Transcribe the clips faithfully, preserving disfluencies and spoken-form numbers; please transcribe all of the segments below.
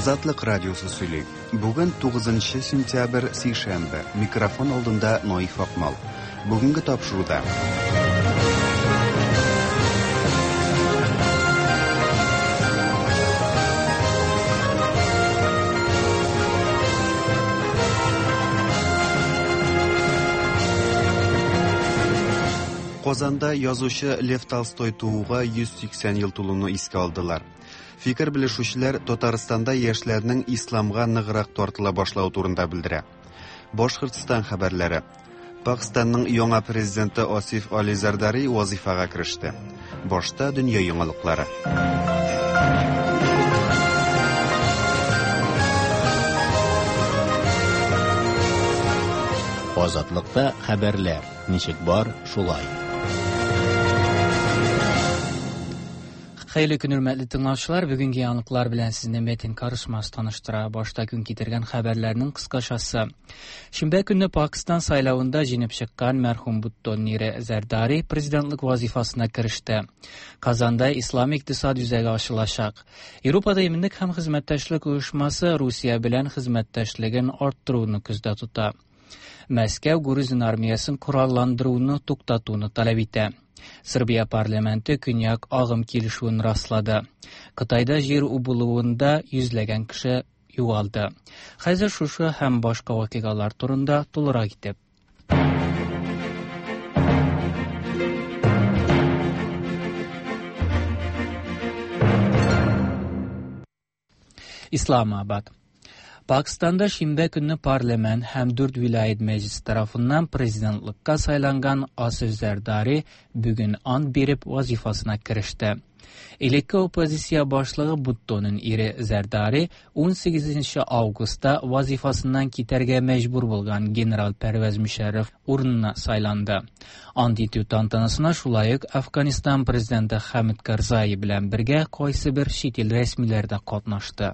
Азатлык радиосы сөйли. Бүген тугызынчы сентябрь сейшәмбе. Микрофон алдында Наиф Акмал. Бүгенге тапшыруда. Казанда язучы Лев Толстой тууга йөз сиксән ел тулуну искә алдылар. Фикер белешүчеләр Татарстанда яшьләрнең исламга ныграк тартыла башлау турында белдерә. Башкортстан хәбәрләре. Пакистанның яңа президенты Асиф Али Зардари вазифага киреште. Башта дөнья яңалыклары. Азатлыкта хәбәрләр. Ничек бар, шулай. Хәйле көн хөрмәтле тыңлаучылар, бүгенге яңалыклар белән сезне Метин Карышмас таныштыра. Башта көн китергән хәбәрләрнең кыскачасы. Шимбә көнне Пакистан сайлавында җиңеп чыккан мәрхүм Бутто Нире Зардари президентлык вазифасына киреште. Казанда ислам икътисад үзәге ачылачак. Европада иминлек һәм хезмәттәшлек оешмасы Русия белән хезмәттәшлеген арттыруны күздә тота. Мәскәү Грузин армиясын коралландыруны туктатуны таләп итә. Сербия парламенты Көньяк агым килешүен раслады. Кытайда җир убылуында йөзләгән кеше югалды. Хәзер шушы һәм башка вакыйгалар турында тулырак итеп. Исламабад. Пакистанда шимбә көнне парламент һәм дүрт вилаят мәҗлесе тарафыннан президентлыкка сайланган Асиф Зардари бүген ант биреп вазифасына киреште. Элекке оппозиция башлыгы Буттоның ире Зардари он сигезенче августта вазифасыннан китәргә мәҗбүр булган генерал Пәрвәз Мушәррәф урынына сайланды. Ант итү тантанасына шулай ук Афганистан президенты Хамид Карзай белән бергә кайсы бер чит ил рәсмиләре дә катнашты.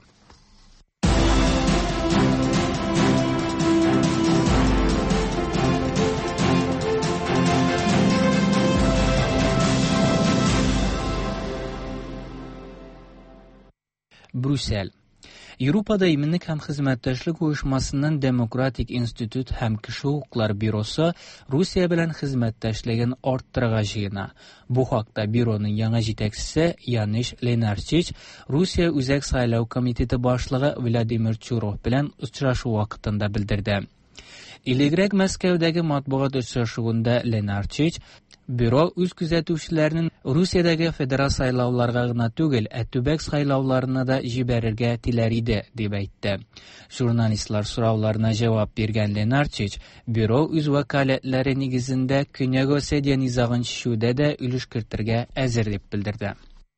Брюссель. Европада иминлек һәм хезмәттәшлек оешмасының Демократик институт һәм кеше хукуклары бюросы Русия белән хезмәттәшлеген арттырырга җыена. Бу хакта бюроның яңа җитәкчесе Яныш Ленарчич Русия үзәк сайлау комитеты башлыгы Владимир Чуров белән очрашу вакытында белдерде. Илегрәк Мәскәүдәге матбугат очрашуында Ленарчич бюро үз күзәтүчеләрен Русиядәге федераль сайлауларга гына түгел, ә төбәк сайлауларына да җибәрергә теләр иде, дип әйтте. Журналистлар сорауларына җавап биргән Ленарчич, бюро үз вәкаләтләре нигезендә Көньяк Осетия низагын чишүдә дә өлеш кертергә әзер дип белдерде.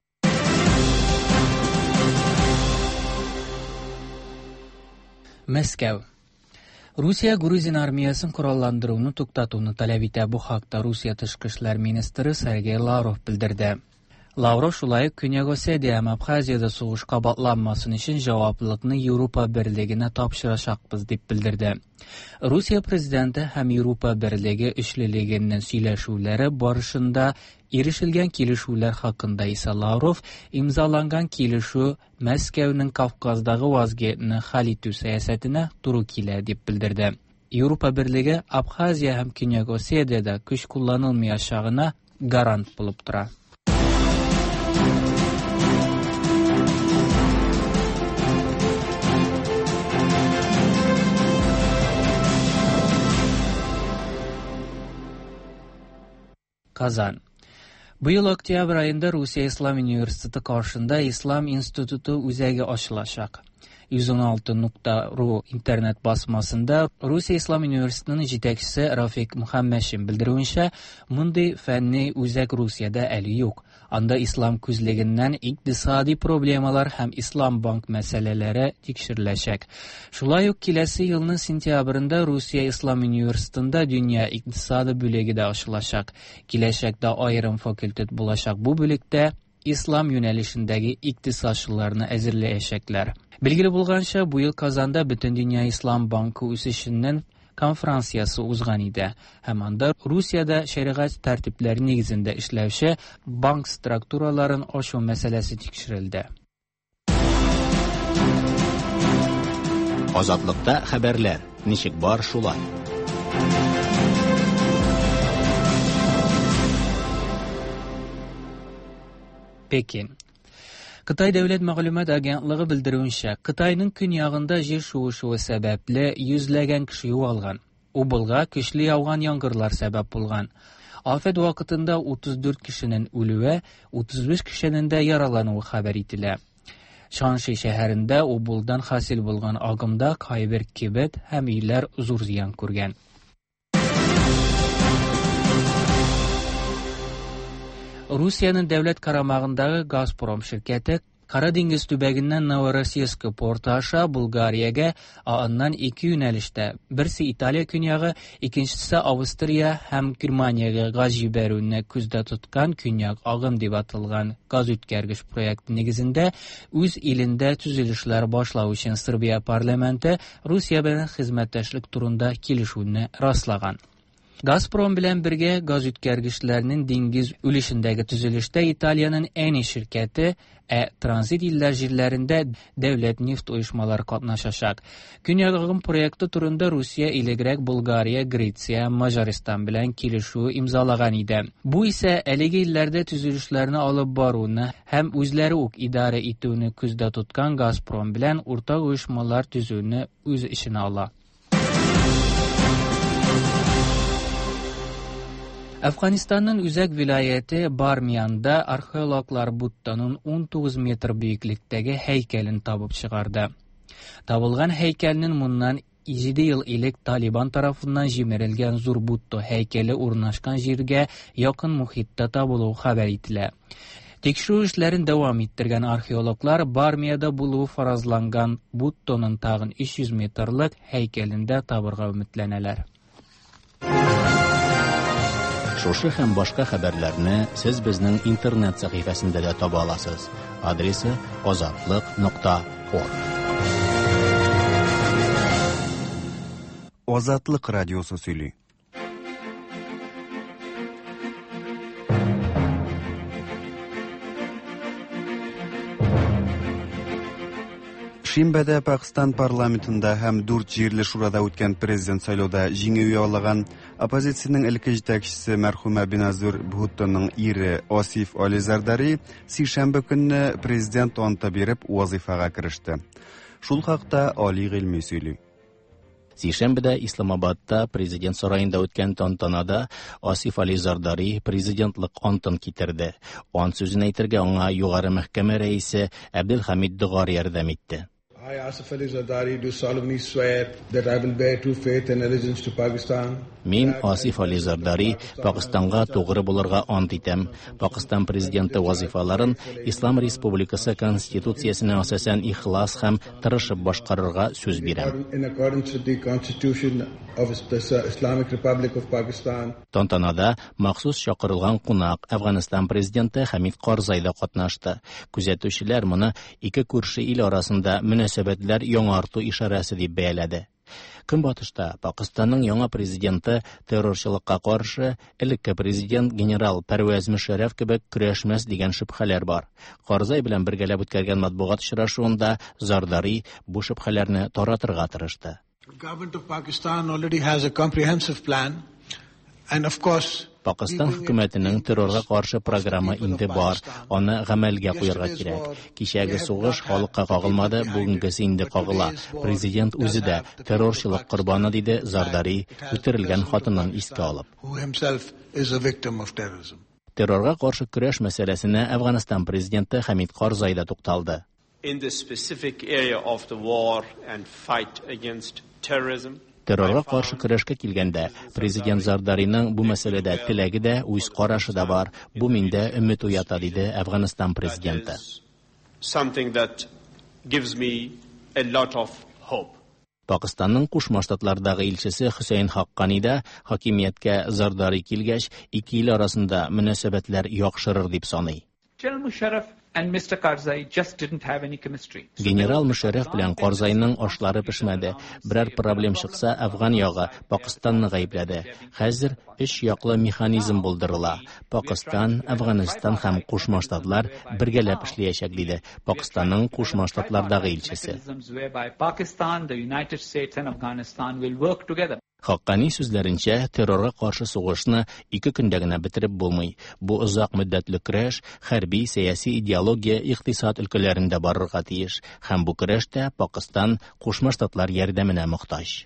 Мәскәү. Русия Грузин армиясын коралландыруны туктатуны таләп итә. Бу хакта Русия тышкы эшләр министры Сергей Лавров белдерде. Лавров шулай ук Көньяк Осетия һәм Абхазиядә сугышка батланмасын өчен җаваплылыкны Европа берлегенә тапшырачакбыз дип белдерде. Русия президенты һәм Европа берлеге эшлелегеннән сөйләшүләре барышында ирешелгән килешүләр хакында исә Лавров имзаланган килешү Мәскәүнең Кавказдагы вазгеятны хәл итү сәясәтенә туры килә дип белдерде. Европа берлеге Абхазия һәм Көньяк Осетиядә көч кулланылмаячагына гарант булып тора. Казан. Быел октябрь айында Русия Ислам университеты каршында Ислам институты үзәге ачылачак. йөз он алты нокта ру интернет басмасында Русия Ислам университетының җитәкчесе Рафик Мөхәммәтшин белдерүенчә, мондый фәнни үзәк Русиядә әле юк. Анда ислам күзлегеннән икътисади проблемалар һәм ислам банк мәсьәләләре тикшереләчәк. Шулай ук киләсе елның сентябрендә Русия Ислам университетында дөнья икътисады бүлеге дә ачылачак. Киләчәктә аерым факультет булачак. Бу бүлектә ислам юнәлешендәге икътисадчыларны әзерләячәкләр. Билгеле булганча, бу ел Казанда Бөтен дөнья ислам банкы үсешеннән конференциясы узган иде. Һәм анда Русиядә шәригать тәртипләре нигезендә эшләүче банк структураларын ачу мәсьәләсе тикшерелде. Азатлыкта хәбәрләр. Ничек бар шулай. Пекин. Кытай дәүләт мәгълүмат агентлыгы белдерүенчә, Кытайның көньягында җир шуышуы сәбәпле йөзләгән кеше югалган. Убылга көчле яуган яңгырлар сәбәп булган. Афәт вакытында утыз дүрт кешенең үлүе, утыз биш кешенең дә яралануы хәбәр ителә. Шанши шәһәрендә убылдан хасил булган агымда кайбер кибет һәм өйләр зур зыян күргән. Русияның дәүләт карамагындагы Газпром ширкәте Кара диңгез төбәгеннән Новороссийск порты аша Булгариягә, аннан ике юнәлештә, берсе Италия көньягы, икенчесе Австрия һәм Германиягә газ җибәрүне күздә тоткан көньяк агым дип аталган газ үткәргеч проекты нигезендә үз илендә төзелешләр башлау өчен Сербия парламенты Русия белән хезмәттәшлек турында килешүне раслаган. Газпром белән бергә газ үткәргечләрнең диңгез үлешендәге төзелештә Италиянең әни ширкәте, ә транзит илләр җирләрендә дәүләт нефть оешмалары катнашачак. Көньяк агым проекты турында Русия илегрәк Болгария, Греция, Маҗарстан белән килешү имзалаган иде. Бу исә әлеге илләрдә төзелешләрне алып баруны һәм үзләре үк идарә итүне күздә тоткан Газпром белән уртак оешмалар төзүне үз иченә ала. Әфганстанның Үзәк вилаяте Бармиянда археологлар Будданың он тугыз метр бөеклектәге һәйкәлен табып чыгарды. Табылган һәйкәлнең моннан җиде ел элек Талибан тарафыннан җимерелгән зур Будда һәйкәле урнашкан җиргә якын мохитта табылуы хәбәр ителә. Тикшерү эшләрен дәвам иттергән археологлар Бармияда булуы фаразланган Будданың тагын өч йөз метрлык һәйкәлендә табырга өметләнәләр. Шушы һәм башка хәбәрләрне сез безнең интернет сәхифәсендә дә таба аласыз. Адресы азатлык нокта орг. Азатлык радиосы сөйли. Шимбәдә Пакистан парламентында һәм дүрт җирле шурада үткән президент сайлауда җиңү яулаган оппозициянең элекке җитәкчесе мәрхүмә Беназир Бхуттоның ире Осиф Али Зардари сишәмбе көнне президент анты биреп вазифага кереште. Шул хакта Али Гыйльми сөйли. Сишәмбедә Исламабадта президент сараенда үткән тантанада Осиф Али Зардари президентлык антын китерде. Ант сүзен әйтергә аңа югары мәхкәмә рәисе Абделхамид Дугар ярдәм итте. I, Asif Ali Zardari, do solemnly swear that I will bear true faith and allegiance to Pakistan. Мин, Асиф Али Зардари, Пакистанга тугры булырга ант итәм. Пакистан президенты вазифаларын Ислам Республикасы Конституциясенә асасан ихлас һәм тырышып башкарырга сүз бирәм. In accordance with the Constitution of the Islamic Republic of Pakistan. Тантанада махсус чакырылган кунак Әфганстан президенты Хамид Карзай да катнашты. Күзәтүчеләр моны ике күрше ил арасында мөнәсәбәтләр яңарту ишарәсе дип бәяләде. Көнбатышта Пакистанның яңа президенты террорчылыкка каршы элекке президент генерал Пәрвәз Мөшәррәф кебек көрәшмәс дигән шөбһәләр бар. Карзай белән бергәләп үткәргән матбугат очрашуында Зардари бу шөбһәләрне таратырга тырышты. Government of Pakistan already has a comprehensive plan, and of course Пакистан хөкүмәтенең террорга каршы программы инде бар, аны гамәлгә куярга кирәк. Кичәге сугыш халыкка кагылмады, бүгенгесе инде кагыла. Президент үзе дә террорчылык корбаны диде Зардари, үтерелгән хатыннан искә алып. Террорга каршы көрәш мәсьәләсенә Әфганстан президенты Хамид Карзай да тукталды. In the specific area of the war and fight against terrorism. Террорга каршы көрәшкә килгәндә, президент Зардариның бу мәсьәләдә теләге дә, үз карашы да бар. Бу миндә өмет уята, диде Әфганстан президенты. Something that gives me a lot of hope. Пакистанның Кушма Штатлардагы илчесе Хусейн Хаккани да хакимияткә Зардари килгәч, ике ил арасында мөнәсәбәтләр яхшырыр дип саный. General Musharraf and Mister Karzai just didn't have any chemistry. Генерал Мушарреф белән Карзайның ашлары пешмәде. Берәр проблем чыкса, Афган ягы Пакистанны гаепләде. Хәзер өч яклы механизм булдырыла. Пакистан, Афганистан һәм Кушма Штатлар бергәләп эшләячәк, диде Пакистанның Кушма Штатлардагы илчесе. Хаккани сүзләренчә, террорга каршы сугышны ике көндә генә бетереп булмый. Бу озак мөддәтле көрәш, хәрби, сәяси идеология, икътисад өлкәләрендә барырга тиеш. Һәм бу көрәштә Пакистан Кушма Штатлар ярдәменә мохтаҗ.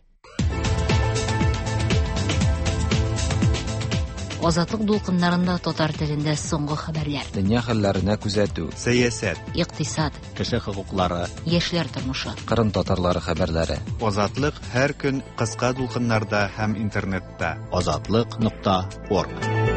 Азатлык дулкыннарында татар телендә соңгы хәбәрләр. Дөнья хәлләренә күзәтү, сәясәт, икътисад, кеше хокуклары, яшьләр тормышы, Кырым татарлары хәбәрләре. Азатлык һәр көн кыска дулкыннарда һәм интернетта. азатлык нокта орг.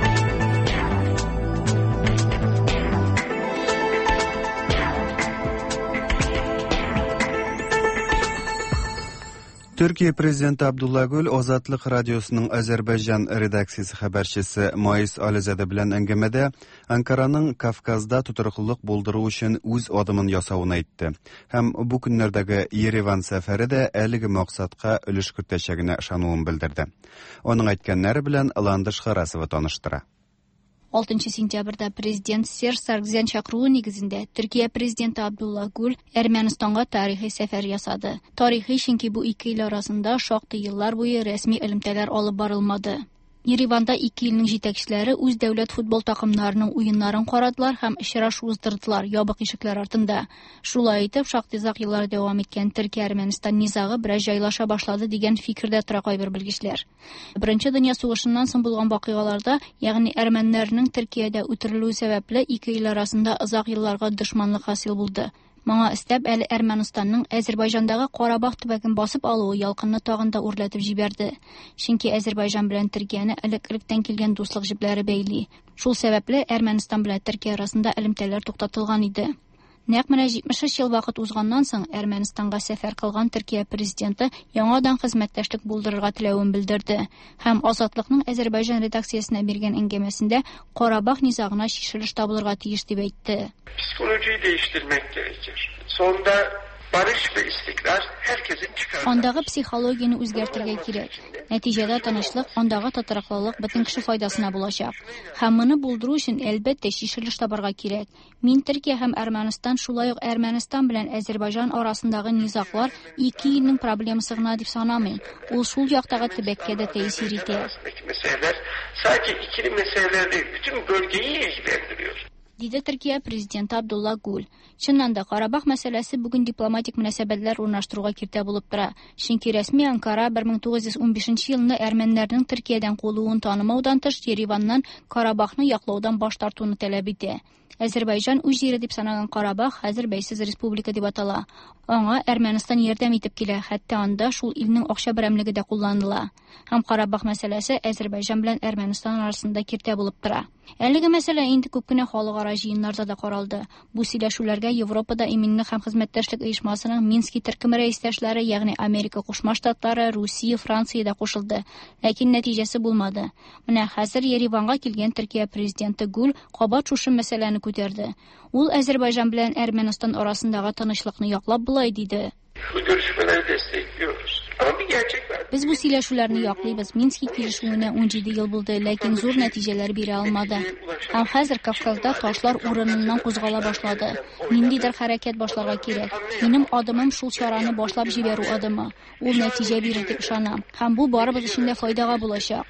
Türkiye Prezidenti Abdullah Gül, Azatlık Radyosu'nun Azerbaycan redaksiyası haberçisi Mayıs Alizade bilen әңгәмәдә Ankara'nın Kafkazda tuturukluk bulduğu için üz adımın yasavını aytты. Hem bu günlerdeki Yerevan seferi de әлеге maqsadqa өлеш кертәчәгенә ышануын белдерде. Onun aytганнары белән Ландыш Харасова таныштыра. алтынчы сентябрьдә президент Серж Саргсян чакыруы нигезендә Төркия президенты Абдулла Гүл Әрмәнстанга тарихи сәфәр ясады. Тарихи чөнки бу ике ил арасында шактый еллар буе рәсми элемтәләр алып барылмады. Ереванда ике илнең җитәкчеләре үз дәүләт футбол такымнарының уеннарын карадылар һәм очрашу уздырдылар ябык ишекләр артында. Шулай итеп, шактый озак еллар дәвам иткән Төркия-Әрмәнстан низагы бераз җайлаша башлады дигән фикердә тора кайбер белгечләр. Беренче дөнья сугышыннан соң булган вакыйгаларда, ягъни әрмәннәрнең Төркиядә үтерелүе сәбәпле ике ил арасында озак елларга дошманлык хасил булды. Моңа өстәп әле Әрмәнстанның Азербайҗандагы Карабах төбәген басып алуы ялкынны тагын да үрләтеп җибәрде. Чөнки Азербайҗан белән Төркияне элек-электән килгән дуслык җепләре бәйли. Шул сәбәпле Әрмәнстан белән Төркия арасында элемтәләр туктатылган иде. Нәкъ менә җитмеш өч ел вакыт узганнан соң Әрмәнстанга сәфәр кылган Төркия президенты яңадан хезмәттәшлек булдырырга теләвен белдерде һәм Азатлыкның Азербайҗан редакциясенә биргән әңгәмәсендә Карабах низагына чишелеш табылырга тиеш дип әйтте. Psikolojiyi değiştirmek gerekir. Sonunda barış ve istikrar herkesin çıkarı. Андагы психологияны үзгәртергә кирәк. Нәтиҗәдә тынычлык, андагы татарыклылык бөтен кеше файдасына булачак. Һәм моны булдыру өчен әлбәттә чишелеш табарга кирәк. Мин Төркия һәм Әрмәнстан, шулай ук Әрмәнстан белән Азербайҗан арасындагы низаклар ике илнең проблемасы гына дип санамыйм. Ул шул яктагы төбәккә дә тәэсир итә. Meseleler sadece ikili meseleler değil, bütün bölgeyi ilgilendiriyor. Диде Төркия президенты Абдулла Гүл. Чыннан да Карабах мәсьәләсе бүген дипломатик мөнәсәбәтләр урнаштыруга киртә булып тора. Чөнки рәсми Анкара бер мең тугыз йөз унбишенче елны әрмәннәрнең Төркиядән кулуын танымаудан тыш Ереваннан Карабахны яклаудан баш тартуны таләп итә. Азербайҗан үз җире дип санаган Карабах хәзер бәйсез республика дип атала. Аңа Әрмәнстан ярдәм итеп килә, хәтта анда шул илнең акча берәмлеге дә кулланыла. Һәм Карабах мәсьәләсе Азербайҗан белән Әрмәнстан арасында киртә булып тора. Әлеге мәсьәлә инде күп кенә халыкара җыеннарда да каралды. Бу сөйләшүләргә Европада иминлек һәм хезмәттәшлек оешмасының Мински төркем рәисләшләре, ягъни Америка Кушма Штатлары, Русия, Франция да кушылды. Ләкин нәтиҗәсе булмады. Менә хәзер Ереванга килгән Төркия президенты Гүл кабат шушы мәсьәләне күтәрде. Ул Азербайҗан белән Әрмәнстан арасындагы тынычлыкны яклап булай диде. Bu görüşmeleri destekliyoruz. Ama bir gerçek var. Biz bu сөйләшүләрне яклыйбыз. Мински килешүенә унҗиде ел булды, ләкин зур нәтиҗәләр бирә алмады. Һәм хәзер Кавказда ташлар урыныннан кузгала башлады. Ниндидер хәрәкәт башларга кирәк. Минем адымым шул чараны башлап җибәрү адымы. Ул нәтиҗә бирер дип ышанам. Һәм бу барыбыз өчен дә файдага булачак.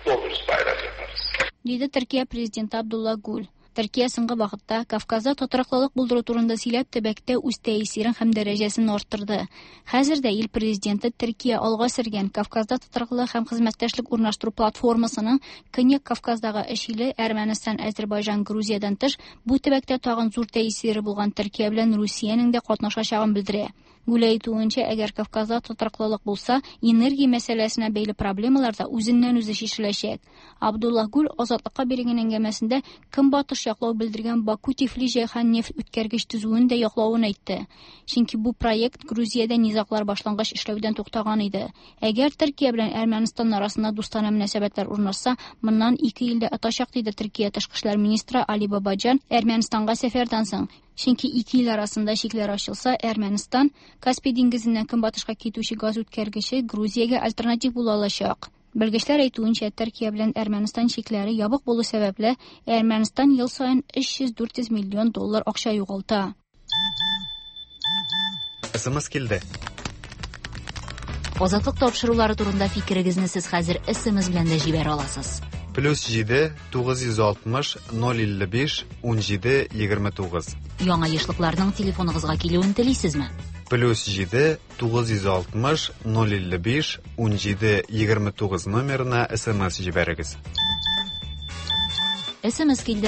Диде Төркия президенты Абдулла Гүл. Төркия соңгы вакытта Кавказда татарыклылык булдыру турында сөйләп төбәктә үз тәэсирен һәм дәрәҗәсен арттырды. Хәзер дә ил президенты Төркия алга сөргән Кавказда татарыклылык һәм хезмәттәшлек урнаштыру платформасының Көньяк Кавказдагы эш иле Әрмәнстан, Азербайҗан, Грузиядан тыш бу төбәктә тагын зур тәэсире булган Төркия белән Русиянең дә катнашачагын белдерә. Гүл әйтүенчә, әгәр Кавказда татарыклылык булса, энергия мәсьәләсенә бәйле проблемалар да үзеннән үзе чишеләчәк. Абдулла Гүл Азатлыкка биргән әңгәмәсендә көнбатыш яклау белдергән Баку-Тифлис-Җәйхан нефть үткәргеч төзүен дә яклавын әйтте. Чөнки бу проект Грузиядә низаклар башлангыч эшләүдән туктаган иде. Әгәр Төркия белән Әрмәнстан арасында дустана мөнәсәбәтләр урнашса, моннан ике илдә атачак диде Төркия тышкы эшләр министры Али Бабаҗан Әрмәнстанга сәфәрдән соң. Чөнки ике ил арасында шикләр ачылса, Әрмәнстан Каспий диңгезеннән көнбатышка китүче газ үткәргече Грузиягә альтернатив була алачак. Белгечләр әйтүенчә, Төркия белән Әрмәнстан шикләре ябык булу сәбәпле, Әрмәнстан ел саен өч йөз дүрт йөз миллион доллар акча югалта. Эсэмэс килде. Азатлык тапшырулары турында фикерегезне сез хәзер эсэмэс белән дә җибәрә аласыз. Плюс җиде тугыз йөз алтмыш ноль илле биш унҗиде егерме тугыз. Яңа ешлыкларның телефоныгызга килүен телисезме? Плюс җиде тугыз йөз алтмыш ноль илле биш унҗиде егерме тугыз номерына эсэмэс җибәрегез. эсэмэс килде.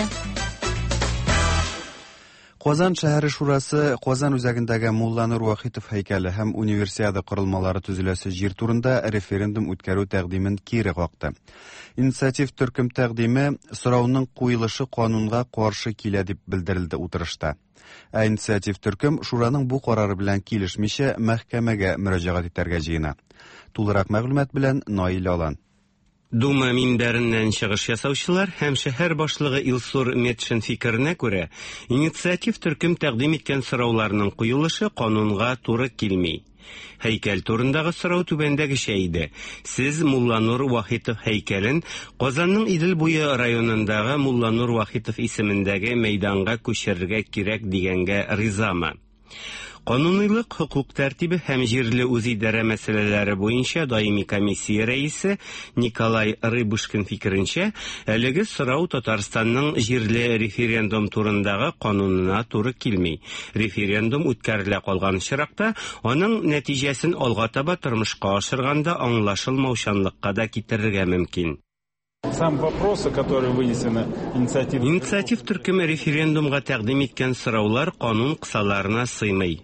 Казан шәһәре шурасы Казан үзәгендәге Мулла Нур Вахитов һәйкәле һәм универсиада корылмалары төзеләсе җир турында референдум үткәрү тәкъдимен кире какты. Инициатив төркем тәкъдиме сорауның куелышы канунга каршы килә дип белдерелде утырышта. Ә инициатив төркем шураның бу карары белән килешмичә мәхкәмәгә мөрәҗәгать итәргә җыена. Тулырак мәгълүмат белән Наил Алан. Дума минбәреннән чыгыш ясаучылар һәм шәһәр башлыгы Илсур Метшин фикеренә күрә, инициатив төркем тәкъдим иткән сорауларның куелышы канунга туры килми. Һәйкәл турындагы сорау түбәндәгечә иде. Сез Мулла Нур Вахитов һәйкәлен Казанның Идел буе районындагы Мулла Нур Вахитов исемендәге мәйданга күчерергә кирәк дигәнгә ризамы? Канунилык, хукук тәртибе һәм җирле үзидарә мәсьәләләре буенча даими комиссия рәисе Николай Рыбушкин фикеренчә, әлеге сорау Татарстанның җирле референдум турындагы канунына туры килми. Референдум үткәрелә калган чиракта, аның нәтиҗәсен алга таба тормышка ашырганда аңлашылмаучанлыкка да китерергә мөмкин. Сам вопросы, которые вынесены инициатив... Инициатив төркеме референдумга тәкъдим иткән сораулар канун кысаларына сыймый.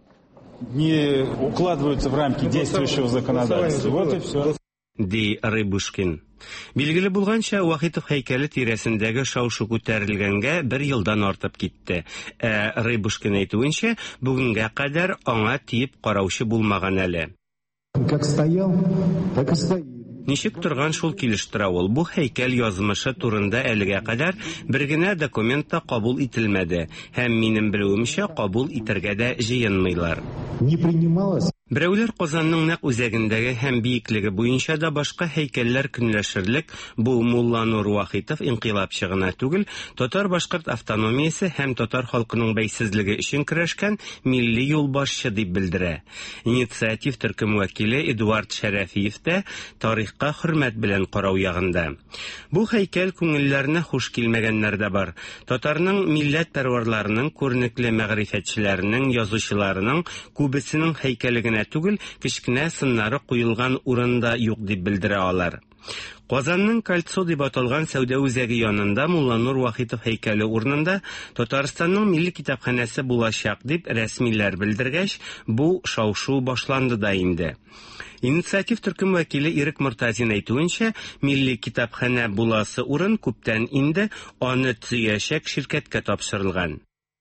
Не укладываются в рамки действующего законодательства. Вот и все. Ди Рыбушкин. Билгеле булганча, Вахитов һәйкәле тирәсендәге шау-шу күтәрелгәнгә бер елдан артып китте. Ә Рыбушкин әйтүенчә, бүгенгә кадәр аңа тиеп караучы булмаган әле. Как стоял, так и стоит. Ничек торган шул килештерә ул. Бу һәйкәл язмышы турында әлегә кадәр бер генә документ та кабул ителмәде. Һәм минем белүемчә кабул итәргә дә җыенмыйлар. Не принималось. Берәүләр Казанның нәкъ үзәгендәге һәм биеклеге буенча да башка һәйкәлләр көнләшерлек, бу Мулла Нур Вахитов инкыйлабчы гына түгел, татар-башкорт автономиясе һәм татар халкының бәйсезлеге өчен көрәшкән милли юлбашчы дип белдерә. Инициатив төркем вәкиле Эдуард Шәрәфиев тә тарихка хөрмәт белән карау ягында. Бу һәйкәл күңелләренә хуш килмәгәннәр дә бар. Татарның милләт пәрварларының, күренекле мәгърифәтчеләренең, язучыларының күбесенең һәйкәле түгел, кечкенә сыннары куелган урында юк дип белдерә алар. Казанның Кольцо дип аталган сәүдә үзәге янында Мулла Нур Вахитов һәйкәле урынында Татарстанның милли китапханәсе булачак дип рәсмиләр белдергәч, бу шау-шу башланды да инде. Инициатив төркем вәкиле Ирек Мортазин әйтүенчә, милли китапханә буласы урын күптән инде аны төзәячәк ширкәткә тапшырылган.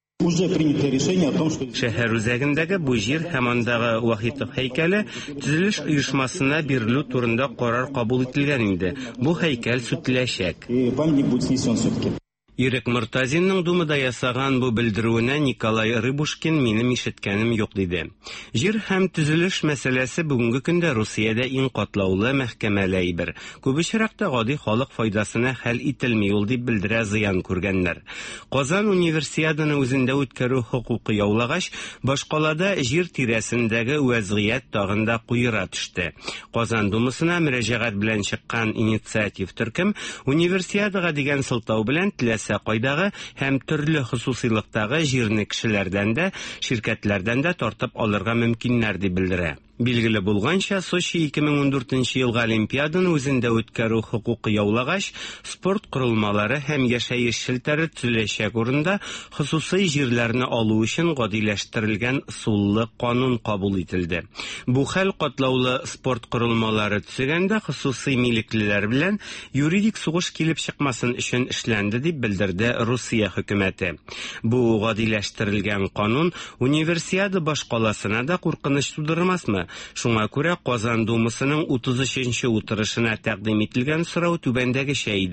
Шәһәр үзәгендәге бу җир һәм андагы Вахитов һәйкәле төзелеш оешмасына бирелү турында карар кабул ителгән инде. Бу һәйкәл сүтеләчәк. Ирек Мортазинның Думада ясаган бу белдерүенә Николай Рыбушкин минем ишеткәнем юк диде. Җир һәм төзелеш мәсьәләсе бүгенге көндә Русиядә иң катлаулы мәхкәмәле әйбер. Күп очракта гади халык файдасына хәл ителми ул дип белдерә зыян күргәннәр. Казан универсиаданы үзендә үткәрү хокукы яулагач, башкалада җир тирәсендәге вәзгыять тагында куера төште. Казан Думасына мөрәҗәгать белән чыккан инициатив төркем универсиадага дигән сылтау белән теләсә кайдагы һәм төрле хусусилыктагы җирне кешеләрдән дә, ширкәтләрдән дә тартып алырга мөмкиннәр дип белдерә. Билгеле булганча, Сочи ике мең ундүртенче елга Олимпиаданы үзендә үткәрү хокукы яулагач, спорт корылмалары һәм яшәеш челтәре төзеләчәк урында хосусый җирләрне алу өчен гадиләштерелгән суллы канун кабул ителде. Бу хәл катлаулы спорт корылмалары төзегәндә хосусый милеклеләр белән юридик сугыш килеп чыкмасын өчен эшләнде дип белдерде Русия хөкүмәте. Бу гадиләштерелгән канун универсиада башкаласына да куркыныч тудырмасмы? Шуңа күрә Казан Думасының утыз өченче утырышына тәкъдим ителгән сорау түбәндәгечә иде.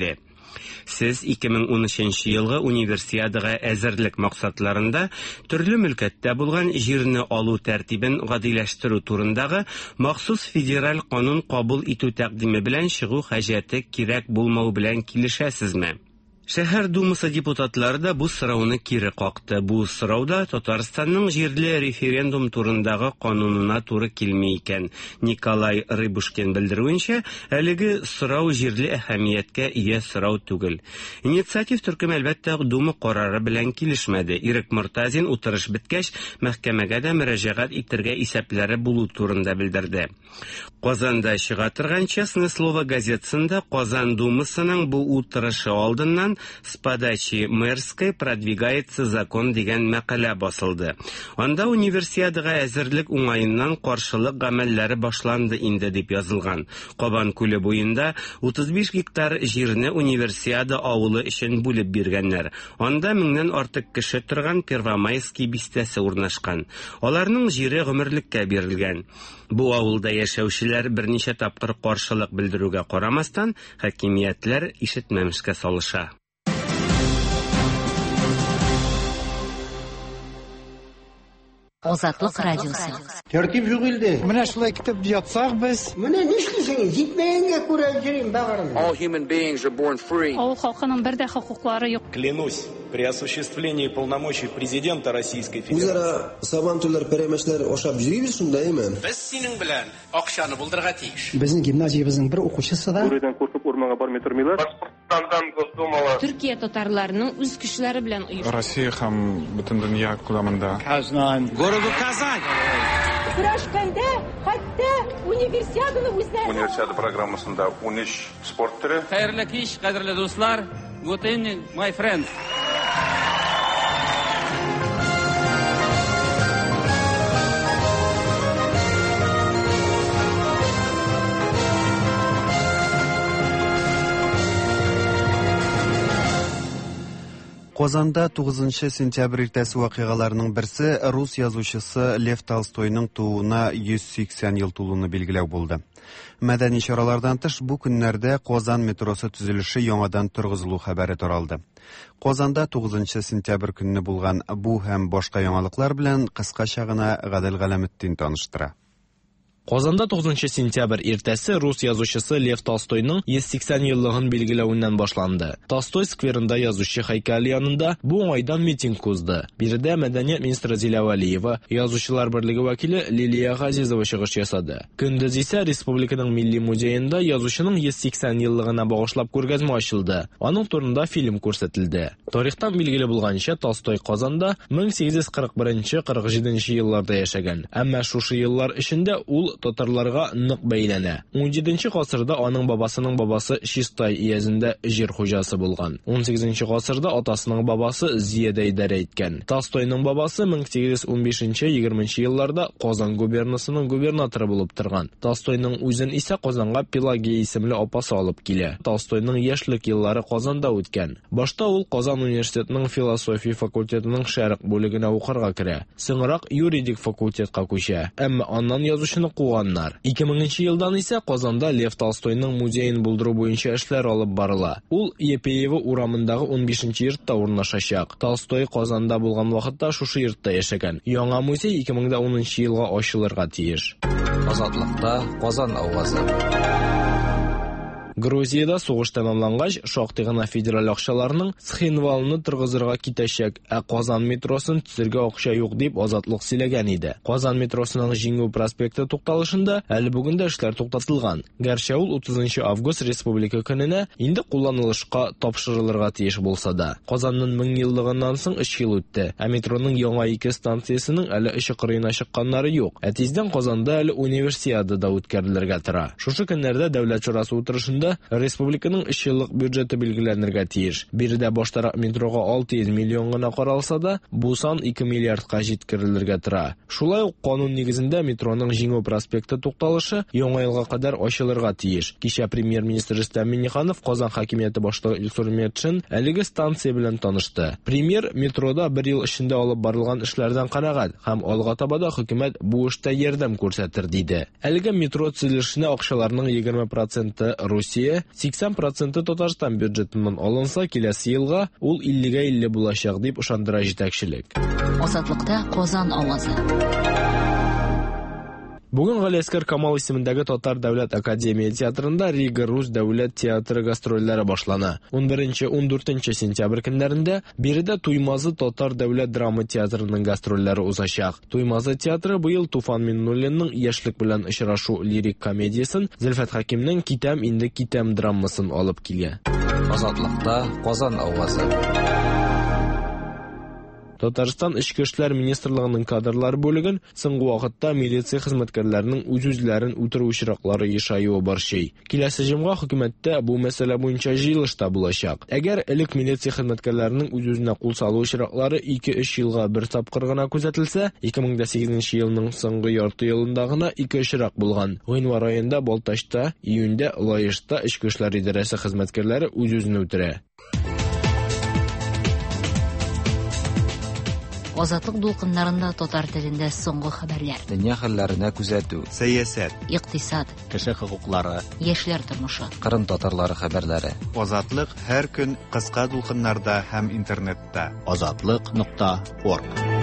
Сез ике мең унөченче елгы универсиадага әзерлек максатларында төрле мөлкәттә булган җирне алу тәртибен гадиләштерү турындагы махсус федераль канун кабул итү тәкъдиме белән чыгу хаҗәте кирәк булмау белән килешәсезме? Шәһәр думасы депутатлары да бу сорауны кире какты. Бу сорауда Татарстанның җирле референдум турындагы канунына туры килми икән. Николай Рыбушкин белдерүенчә, әлеге сорау җирле әһәмияткә ия сорау түгел. Инициатив төркем әлбәттә дума карары белән килешмәде. Ирек Мортазин утырыш беткәч, мәхкәмәгә дә мөрәҗәгать итәргә исәпләре булу турында белдерде. Казанда чыга торган «Честное слово» газетасында Казан думасының бу утырышы алдыннан «С подачи мэрской продвигается закон» дигән мәкалә басылды. Анда универсиадага әзерлек уңаеннан каршылык гамәлләре башланды инде дип язылган. Кабан күле буенда утыз биш гектар җирне универсиада авылы өчен бүлеп биргәннәр. Анда меңнән артык кеше торган Первомайский бистәсе урнашкан. Аларның җире гомерлеккә бирелгән. Бу авылда яшәүчеләр берничә тапкыр каршылык белдерүгә карамастан, хакимиятләр ишетмәмешкә салыша. Азатлык радиосы. Тәртип юк илдә. Менә шулай китеп ятсак без. Менә нишлисең? Җитмәгәнгә күрә җирим багырым. All human beings are born free. Авыл халкының бер дә хокуклары юк. Клянусь, при осуществлении полномочий президента Российской Федерации. Үзара сабан түлләр пәрәмәчләр ашап йөрибез шунда әймен. Без синең белән акчаны булдырга тиеш. Безнең гимназиябезнең бер укучысы да. Бүредән куркып урманга бармый тормыйлар. Башкортстандан Госдумага. Төркия татарларының үз көчләре белән оештырылган. Россия һәм бөтен дөнья күләмендә. Казан. Городу Казань. Көрәшкәндә хәтта универсиаданы үзләре. Универсиада программасында ун өч спорт төре. Хәерле кич, кадерле дуслар. Good evening, my friends. Казанда тугызынчы сентябрь иртәсе вакыйгаларының берсе рус язучысы Лев Толстойның тууына йөз сиксән ел тулуны билгеләү булды. Мәдәни чаралардан тыш бу көннәрдә Казан метросы төзелеше яңадан торгызылу хәбәре таралды. Казанда тугызынчы сентябрь көнне булган бу һәм башка яңалыклар белән кыскача гына Гадел Галәметдин таныштыра. Казанда тугызынчы сентябрь иртәсе рус язучысы Лев Толстойның йөз сиксән еллыгын билгеләүеннән башланды. Толстой скверында язучы һәйкәле янында бу уңайдан митинг узды. Биредә мәдәният министры Зилә Вәлиева, язучылар берлеге вәкиле Лилия Газизова чыгыш ясады. Көндез исә республиканың милли музеенда язучының йөз сиксән еллыгына багышлап күргәзмә ачылды. Аның турында фильм күрсәтелде. Тарихтан билгеле булганча, Толстой Казанда мең сигез йөз кырык беренче - кырык җиденче елларда яшәгән. Әмма шушы еллар эчендә ул татарларга нык бәйләнә. ун җиденче гасырда аның бабасының бабасы Чистай иязендә җир хуҗасы булган. ун сигезенче гасырда атасының бабасы Зиядә идарә иткән. Толстойның бабасы мең сигез йөз ун бишенче - егерменче елларда Казан губернасының губернаторы булып торган. Толстойның үзен исә Казанга Пелагея исемле апасы алып килә. Толстойның яшьлек еллары Казанда үткән. Башта ул Казан университетының философия факультетының шәрык бүлегенә укырга керә. Соңрак юридик факультетка күчә. Әмма аннан язучыны куганнар. ике меңенче елдан исә Казанда Лев Толстойның музеен булдыру буенча эшләр алып барыла. Ул Епеева урамындагы ун бишенче йортта урнашачак. Толстой Казанда булган вакытта шушы йортта яшәгән. Яңа музей ике мең унынчы елга ачылырга тиеш. Азатлыкта Казан авазы. Грузиядә сугыш тәмамлангач, шактый гына федераль акчаларның Цхинвалны торгызырга китәчәк, ә Казан метросын төзергә акча юк дип Азатлык сөйләгән иде. Казан метросының Җиңү проспекты тукталышында әле бүген дә эшләр туктатылган. Гәрчә ул утызынчы август республика көненә инде кулланылышка тапшырылырга тиеш булса да, Казанның мең еллыгыннан соң өч ел үтте, ә метроның яңа ике станциясының әле эше кырыена чыкканнары юк. Ә тиздән Казанда әле универсиада да үткәрелергә тора. Шушы көннәрдә дәүләт чарасы утырышында республиканың өч еллык бюджеты билгеләнергә тиеш. Биредә баштарак метрога алты йөз миллион гына каралса да, бу сан ике миллиардка җиткерелергә тора. Шулай ук канун нигезендә метроның Җиңү проспекты тукталышы яңа елга кадәр ачылырга тиеш. Кичә премьер-министр Рөстәм Миңнеханов Казан хакимияте башлыгы Илсур Метшин әлеге станция белән танышты. Премьер метрода бер ел эчендә алып барылган эшләрдән канәгать һәм алга таба да хөкүмәт бу эштә ярдәм күрсәтер диде. Әлеге метро төзелешенә акчаларның егерме проценты Русия Русия, сиксән проценты Татарстан бюджетыннан алынса, киләсе елга ул иллегә илле булачак дип ышандыра җитәкчелек. Азатлыкта Казан авазы. Бүген Галиәскәр Камал исемендәге Татар дәүләт академия театрында Рига Рус дәүләт театры гастрольләре башлана. ун беренче-ун дүртенче сентябрь көннәрендә биредә Туймазы Татар дәүләт драма театрының гастрольләре узачак. Туймазы театры быел Туфан Миннуллинның яшьлек белән очрашу лирик комедиясын, Зөлфәт Хәкимнең Китәм инде китәм драмасын алып килә. Азатлыкта Казан авазы. Татарстан Эчке эшләр министрлыгының кадрлар бүлеген соңгы вакытта милиция хезмәткәрләренең үз-үзләрен үтерү очраклары ешаюы барчый. Киләсе җомга хөкүмәттә бу мәсьәлә буенча җыелыш та булачак. Әгәр элек милиция хезмәткәрләренең үз-үзенә кул салу очраклары ике-өч елга бер тапкыр гына күзәтелсә, ике мең сигезенче елның соңгы ярты елында гына ике очрак булган. Гыйнвар аенда Балтачта, июньдә Лаешта Эчке эшләр идарәсе хезмәткәрләре үз-үзен үтерә. Азатлык дулкыннарында татар телендә соңгы хәбәрләр. Дөнья хәлләренә күзәтү. Сәясәт, икътисад, кеше хокуклары, яшьләр тормышы. Кырым татарлары хәбәрләре. Азатлык һәр көн кыска дулкыннарда һәм интернетта. азатлык нокта орг.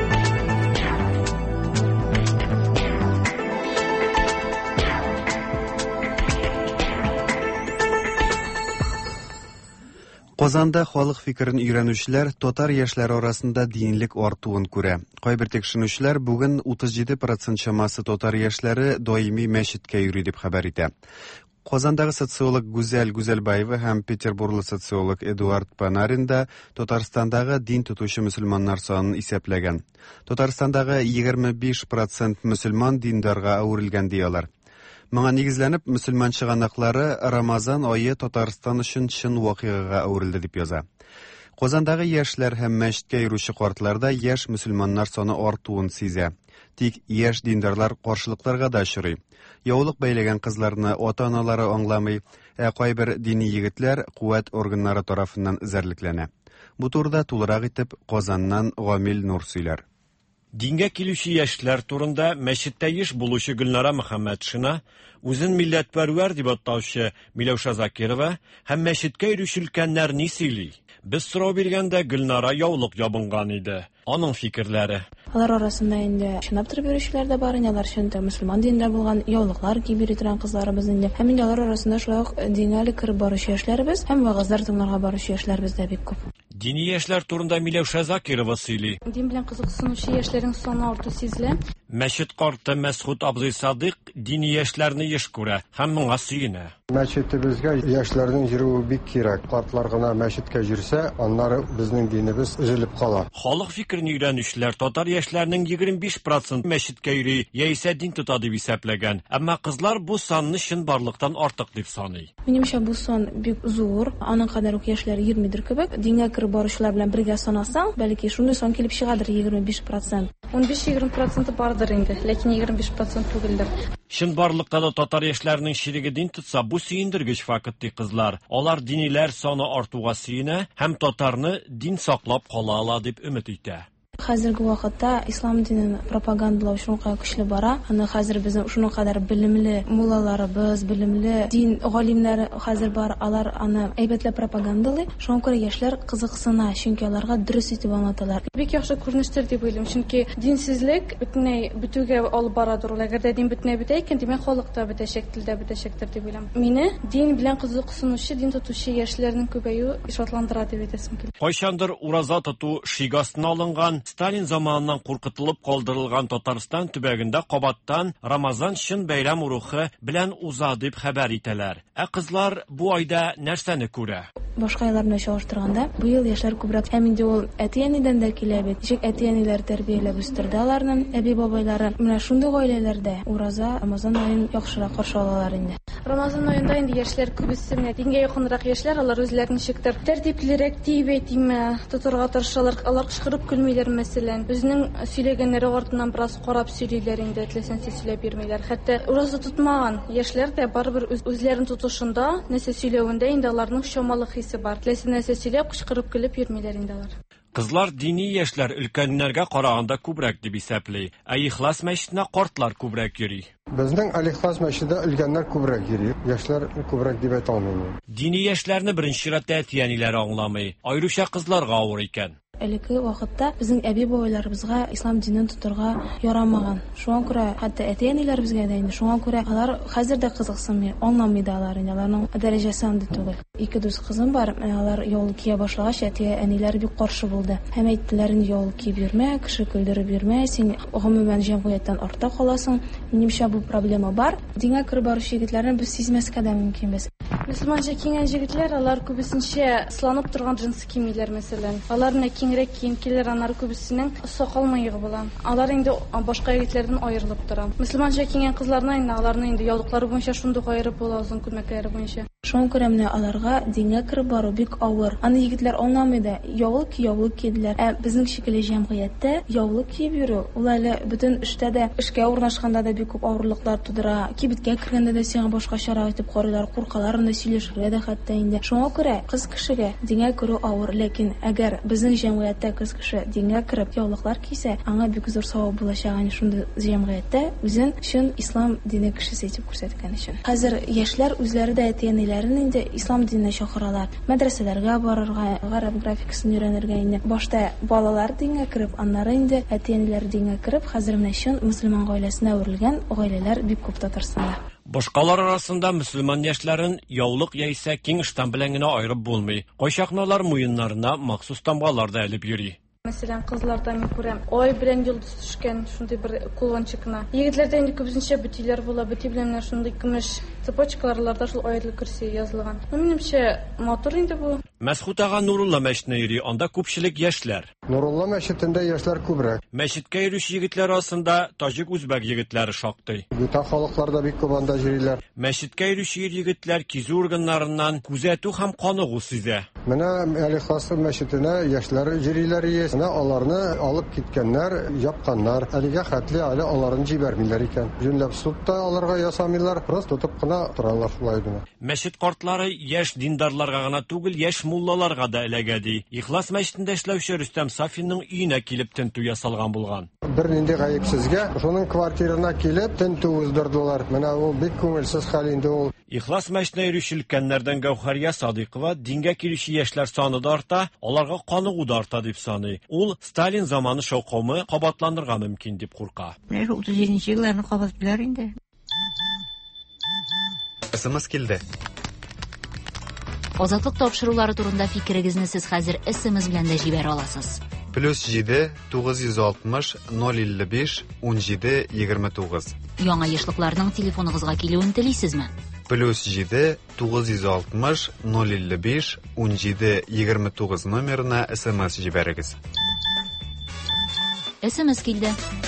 Казанда халык фикерен өйрәнүчеләр татар яшьләре арасында динлек артуын күрә. Кайбер тикшерүчеләр бүген утыз җиде процент чамасы татар яшьләре даими мәчеткә йөри дип хәбәр итә. Казандагы социолог Гүзәл Гүзәлбаева һәм Петербурглы социолог Эдуард Панарин да Татарстандагы дин тотучы мөселманнар санын исәпләгән. Татарстандагы егерме биш процент мөселман диндарга әверелгән диялар. Моңа нигезләнеп, мөселман чыганаклары Рамазан айы Татарстан өчен чын вакыйгага әверелде дип яза. Казандагы яшьләр һәм мәчеткә йөрүче картларда яшь мөселманнар саны артуын сизә. Тик яшь диндарлар каршылыкларга да очрый. Яулык бәйләгән кызларны ата-аналары аңламый, ә кайбер дини егетләр куәт органнары тарафыннан эзәрлекләнә. Бу турыда тулырак итеп Казаннан Гамил Нур сөйләр. Дингә килүче яшьләр турында мәчеттә еш булучы Гөлнара Мөхәммәтшина, үзен милләтпәрвәр дип атаучы Миләүшә Закирова һәм мәчеткә йөрүче өлкәннәр ни сөйли? Без сорау биргәндә Гөлнара яулык ябынган иде. Аның фикерләре. Алар арасында инде чынлап торып йөрүчеләр дә бар, алар шунда мөселман диндә булган яулыклар кибер итәргән кызларыбыз инде. Һәм инде алар арасында шулай ук дингә киреп баручы яшьләрбез һәм вагызлар тыңларга баручы яшьләрбез дә бик күп. Дини яшьләр турында Миләүшә Закирова сөйли. Дин белән кызыксынучы яшьләрнең саны арту сизелә. Мәчет карты Мәсгуд абзый Садык дини яшьләрне еш күрә һәм моңа сөенә. Мәчетебезгә яшьләрнең йөрүе бик кирәк. Картлар гына мәчеткә йөрсә, аннары безнең динебез өзелеп кала. Халык фикерен өйрәнүчеләр татар яшьләрнең егерме биш процент мәчеткә йөри, яисә дин тота дип исәпләгән. Әмма кызлар бу санны чынбарлыктан артык дип саный. Минемчә бу сан бик зур. Аның кадәр үк яшьләр йөрмидер кебек. Дингә киреп баручылар белән бергә санасаң, бәлки шундый сан килеп чыгадыр егерме биш процент. ун биш егерме процент бардыр инде, ләкин егерме биш процент түгелдер. Чынбарлыкта да татар яшьләренең шириге дин тотса, бу сөендергеч факт ди кызлар. Алар диниләр саны артуга сөенә һәм татарны дин саклап кала ала дип өмет итә. Хәзерге вакытта ислам динен пропагандалау шуңка көчле бара. Аны хәзер безнең шуның кадәр белемле муллаларыбыз, белемле дин галимнәре хәзер бар. Алар аны әйбәтләп пропагандалый. Шуңа күрә яшьләр кызыксына, чөнки аларга дөрес итеп аңлаталар. Бик яхшы күренештер дип уйлыйм, чөнки динсезлек бөтенләй бетүгә алып барадыр. Әгәр дә дин бөтенләй бетә икән, димәк халыкта бетәчәк, телдә бетәчәктер дип уйлыйм. Мине дин белән кызыксынучы, дин тотучы яшьләрнең көбәю шатландыра дип әйтәсем килә. Кайчандыр ураза тоту шигасына алынган Сталин заманынан куркытылып калдырылган Татарстан төбәгендә кабаттан Рамазан чын бәйрәм урухы белән уза дип хәбәр итәләр. Ә кызлар бу айда нәрсәне күрә? Башка айлар белән чагыштырганда, бу ел яшьләр күбрәк һәм инде ул әти-әнидән дә килә бит. Ничек әти-әниләр тәрбияләп үстерде аларны, әби-бабайлары. Менә шундый гаиләләрдә ураза Рамазан аен яхшырак каршы алалар инде. Рамазан аенда инде яшьләр күбесе менә дингә якынрак яшьләр, алар үзләренең шиктер тәртиплерәк дип әйтимме, тотырга тырышалар, алар кычкырып көлмиләр мәсәлән. Үзенең сөйләгәннәре артыннан бераз карап сөйлиләр инде, теләсәнчә сөйләп бирмиләр. Хәтта ураза тотмаган яшьләр дә барыбер үзләрен тотышында, нәрсә сөйләвендә инде аларның чамалык хисе бар. Теләсә нәрсә сөйләп, кычкырып көлеп йөрмиләр инде алар. Кызлар дини яшьләр өлкәннәргә караганда күбрәк дип исәпли, ә Ихлас мәчетенә картлар күбрәк йөри. Безнең Алихлас мәчетендә өлкәннәр күбрәк йөри, яшьләр күбрәк дип әйтә алмыйм. Дини яшьләрне беренче чиратта әтияниләре аңламый, аеруча кызларга авыр икән. Элекке вакытта безнең әби-бабайларыбызга ислам динен тотырга ярамаган. Шуңа күрә хәтта әти-әниләр безгә дә инде шуңа күрә алар хәзер дә кызыксынмый, аңламый да алар инде, аларның дәрәҗәсе андый түгел. Ике дус кызым бар, алар яулык кия башлагач, әти-әниләр бик каршы булды. Һәм әйттеләр инде яулык киеп йөрмә, кеше көлдереп йөрмә, син гомумән җәмгыятьтән артта каласың. Минемчә бу проблема бар. Дингә кереп баручы егетләрне без сизмәскә дә мөмкин без. Мөселманча киенгән җегетләр, алар күбесенчә сланып торган джинсы кимиләр мәсәлән. Аларны киңрәк киенкеләр, аннары күбесенең сакал мыегы була. Алар инде башка егетләрдән аерылып тора. Мөселманча киенгән кызларны инде аларны инде яулыклары буенча шундый аерып була, озын күлмәкләре буенча. Шуңа күрә менә аларга дингә кереп бару бик авыр. Аны егетләр аңламый да, яулык яулык киделәр. Ә безнең шикелле җәмгыятьтә яулык киеп йөрү, ул әле бөтен эштә дә, эшкә урнашканда да бик күп авырлыклар тудыра. Кибеткә кергәндә дә сиңа башка чара итеп карыйлар, куркалар, анда сөйләшергә дә хәтта инде. Шуңа күрә кыз кешегә дингә керү авыр, ләкин әгәр безнең җәмгыятьтә кыз кеше дингә кереп яулыклар кисә, аңа бик зур савап булачагын шундый җәмгыятьтә үзен чын ислам дине кешесе итеп күрсәткән өчен. Хәзер яшьләр үзләре дә әти-әниләрен инде ислам диненә чакыралар. Мәдрәсәләргә барырга, гарәп графикасын өйрәнергә инде. Башта балалар дингә кереп, аннары инде әти-әниләр дингә кереп, хәзер менә чын мөселман гаиләсенә әверелгән гаиләләр бик күп Татарстанда. Башкалар арасында мөселман яшьләрен яулык яисә киң штан белән генә аерып булмый. Кайчакналар муеннарына махсус тамгалар да элеп йөри. Мәсәлән, кызларда мин күрәм, ай белән йолдыз төшкән шундый бер кулончыкны. Егетләрдә инде күбесенчә бөтиләр була, бөти белән шундый көмеш цепочкаларда шул аерылы кирсе язылган. Минемчә, матур инде бу. Мәсхут ага Нурулла мәчетенә йөри, анда күпчелек яшьләр. Нурулла мәчетендә яшьләр күбрәк. Мәчеткә йөрүче егетләр арасында таҗик, үзбәк егетләре шактый. Бүтән халыкларда бик күп анда йөриләр. Мәчеткә йөрүче егетләр кизү органнарыннан күзәтү һәм каныгу сизә. Менә Алихлас мәчетенә яшьләр йөриләр, менә аларны алып киткәннәр, япканнар. Әлегә хәтле әле аларны җибәрмиләр икән. Юнлап судта аларга ясамыйлар, просто тотып кына торалар шулай гына. Мәчет картлары яшь диндарларга гына түгел, яшь муллаларга да эләгә ди. Ихлас мәчетендә эшләүче Рөстәм Сафинның өенә килеп тентү ясалган булган. Бер нинди гаепсезгә шуның квартирасына килеп тентү уздырдылар. Менә ул бик күңелсез хәл инде ул. Ихлас мәчетенә йөрүче өлкәннәрдән Гәүһәрия Садыйкова дингә килүче яшьләр саны да арта, аларга каныгу да арта дип саный. Ул Сталин заманы шаукымы кабатланырга мөмкин дип курка. Менә утыз җиденче елларны кабатлыйлар инде. Смс килде. Азатлык тапшырулары турында фикерегезне сез хәзер смс белән дә җибәрә аласыз. плюс җиде тугыз йөз алтмыш ноль илле биш ун җиде егерме тугыз. Яңа яшьлекләрнең телефоныгызга килүен телисезме? плюс җиде тугыз йөз алтмыш ноль илле биш ун җиде егерме тугыз номерына смс җибәрегез. Смс килде.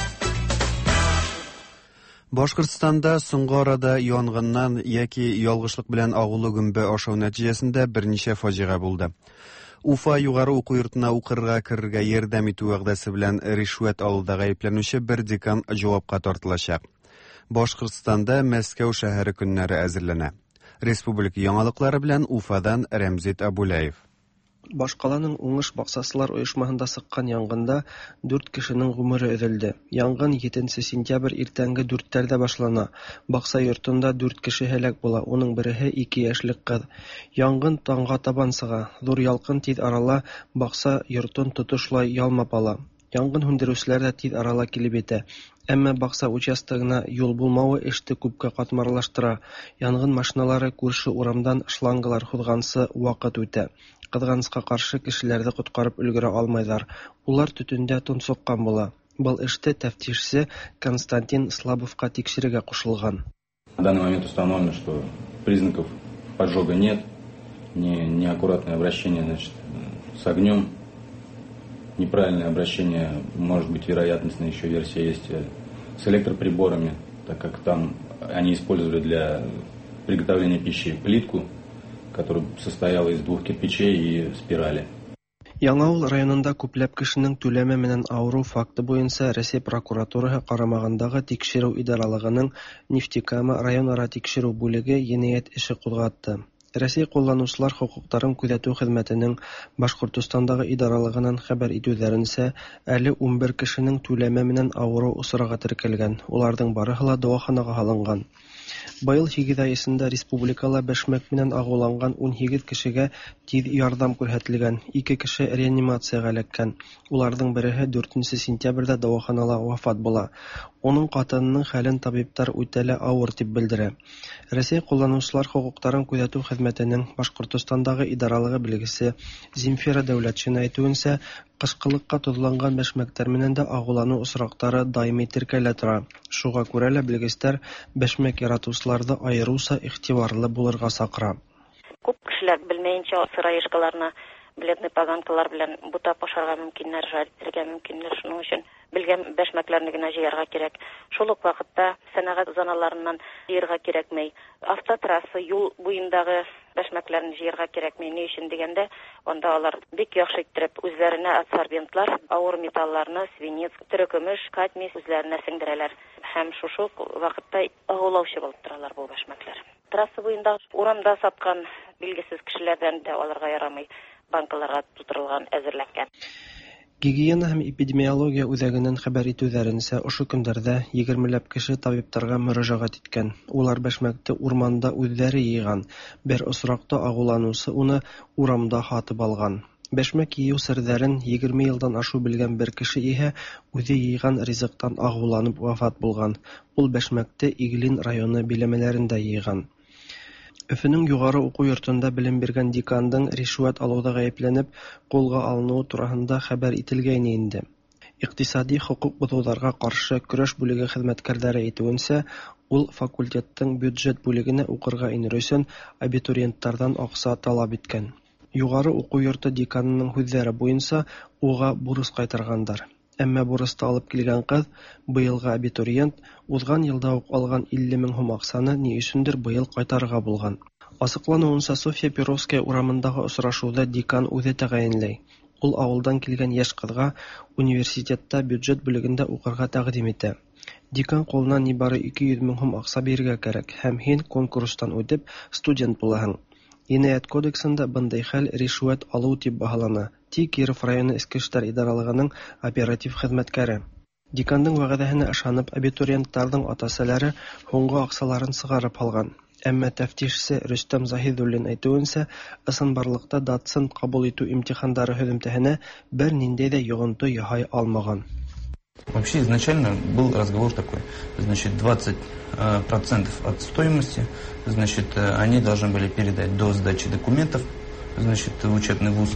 Башкортстанда соңгы арада янгыннан яки ялгышлык белән агулы гөмбә ашау нәтиҗәсендә берничә фаҗига булды. Уфа югары уку йортына укырга керергә ярдәм итү вәгъдәсе белән ришвәт алуда гаепләнүче бер декан җавапка тартылачак. Башкортстанда Мәскәү шәһәре көннәре әзерләнә. Республика яңалыклары белән Уфадан Рәмзит Абулаев. Башкаланың уңыш баксасылар оешмаһында сыккан янгында дүрт кешенең гомере өҙөлдө. Янгын җиденче сентябрь иртәнге дүрттәрдә башлана. Бакса йортында дүрт кеше һәлак була, уның береһе ике яшьлек кыз. Янгын таңга табан сыга. Зур ялкын тиз арала бакса йортын тотышлай ялмап ала. Янгын һүндерүчеләр дә тиз арала килеп итә. Әмма бакса участогына юл булмавы эште күпкә катмарлаштыра. Янгын машиналары күрше урамдан шлангалар һузгансы вакыт үтә. Кызганычка каршы кешеләрне коткарып өлгерә алмайлар. Улар төтендә тонсыккан була. Был эште тәфтишче Константин Слабовка тикшерергә кушылган. На данный момент установлено, что признаков поджога нет, не неаккуратное обращение, значит, с огнем, неправильное обращение, может быть, вероятностная еще версия есть с электроприборами, так как там они использовали для приготовления пищи плитку, которая состояла из двух кирпичей и спирали. Яңаул районында күпләп кешенең түләме менән авыру факты буенча Россия прокуратураһы карамагындагы тикшерү идаралыгының Нефтекама районара тикшерү бүлеге енәят эше кузгатты. Рәсәй кулланучылар хокукларын күзәтү хезмәтенең Башкортостандагы идаралыгыннан хәбәр итүләренчә, әле ун бер кешенең түләме менән авыру осрагы теркәлгән. Уларның барыһы ла дәваханага һалынган. Быел сигез ай эчендә республикала бәшмәк менән агуланган ун һигез кешегә тиз ярдәм күрсәтелгән. Ике кеше реанимациягә эләккән. Уларның береһе дүртенче сентябрьдә дәваханала вафат була. Оның катынының хәлен табиблар үтәле авыр дип белдерә. Рәсәй кулланучылар хокукларын күзәтү хезмәтенең Башкортостандагы идаралыгы белгесе Зинфира Дәүләтшина әйтүенчә, кышкылыкка тозланган бәшмәктәр менән дә агулану осраклары даими теркәлә тора. Шуңа күрә лә белгечләр бәшмәк яратучыларны аеруча игътибарлы булырга сакыра. Күп кешеләр белмәенчә сыраешкаларны бледный поганкалар белән бутап ашарга мөмкиннәр, жаритергә мөмкиннәр. Шуның өчен белгән бәшмәкләрне генә җыярга кирәк. Шул ук вакытта сәнәгать зоналарыннан җыярга кирәкмәй. Автотрасса, юл буендагы бәшмәкләрне җыярга кирәкмәй. Ни өчен дигәндә, анда алар бик яхшы иттереп үзләренә абсорбентлар, авыр металларны, свинец, терекөмеш, кадмий үзләренә сеңдерәләр. Һәм шушы вакытта агулаучы булып торалар бу бәшмәкләр. Трасса буенда урамда саткан билгесез кешеләрдән дә аларга ярамый. Банкаларга тутырылган, әзерләнгән. Гигиена һәм эпидемиология үзәгенең хәбәр итүләренчә, ошо көндәрдә егермеләп кеше табибларга мөрәҗәгать иткән. Улар бәшмәкте урманда үзләре йыйган. Бер осракта агуланучы уны урамда хатып алган. Бәшмәк йыю серләрен егерме елдан ашу белгән бер кеше иһә үзе йыйган ризыктан агуланып вафат булган. Ул бәшмәкте Иглин районы биләмәләрендә йыйган. Өфөнең югары уку йортында белем биргән декандың ришвәт алуда гаепләнеп кулга алынуы турында хәбәр ителгән инде. Икътисади хукук бозуларга каршы көрәш бүлеге хезмәткәрләре әйтүенчә, ул факультеттың бюджет бүлегенә укырга инер өчен абитуриентлардан акча талап иткән. Югары уку йорты деканының сүзләре буенча, уга бурыс кайтаргандар. Әмма бурысты алып килгән кыз, быелгы абитуриент, узган елда ук алган илле мең сум акчаны ни өчендер быел кайтарырга булган. Асыклануынча, София Перовская урамындагы очрашуда декан үзе тәгаенләй. Ул авылдан килгән яшь кызга университетта бюджет бүлегендә укырга тәкъдим итә. Декан кулына нибары ике йөз мең сум акча бирергә кирәк һәм һин конкурстан үтеп студент булаһың. Инаять кодексында бындай хәл ришвәт алу дип баһалана. Ти Киров районы эчке эшләр идаралыгының оператив хезмәткәре. Декандың вәгъдәһенә ышанып, абитуриентларның атасылары һуңгы акчаларын сыгарып алган. Әмма тәфтишче Рөстәм Заһидуллин әйтүенчә, ысынбарлыкта доцент кабул итү имтихандары һөҗүмтәһенә бер ниндәй дә йогынты яһай алмаган. Вообще изначально был разговор такой, значит, двадцать процентов от стоимости, значит, они должны были передать до сдачи документов, значит, в учебный вуз,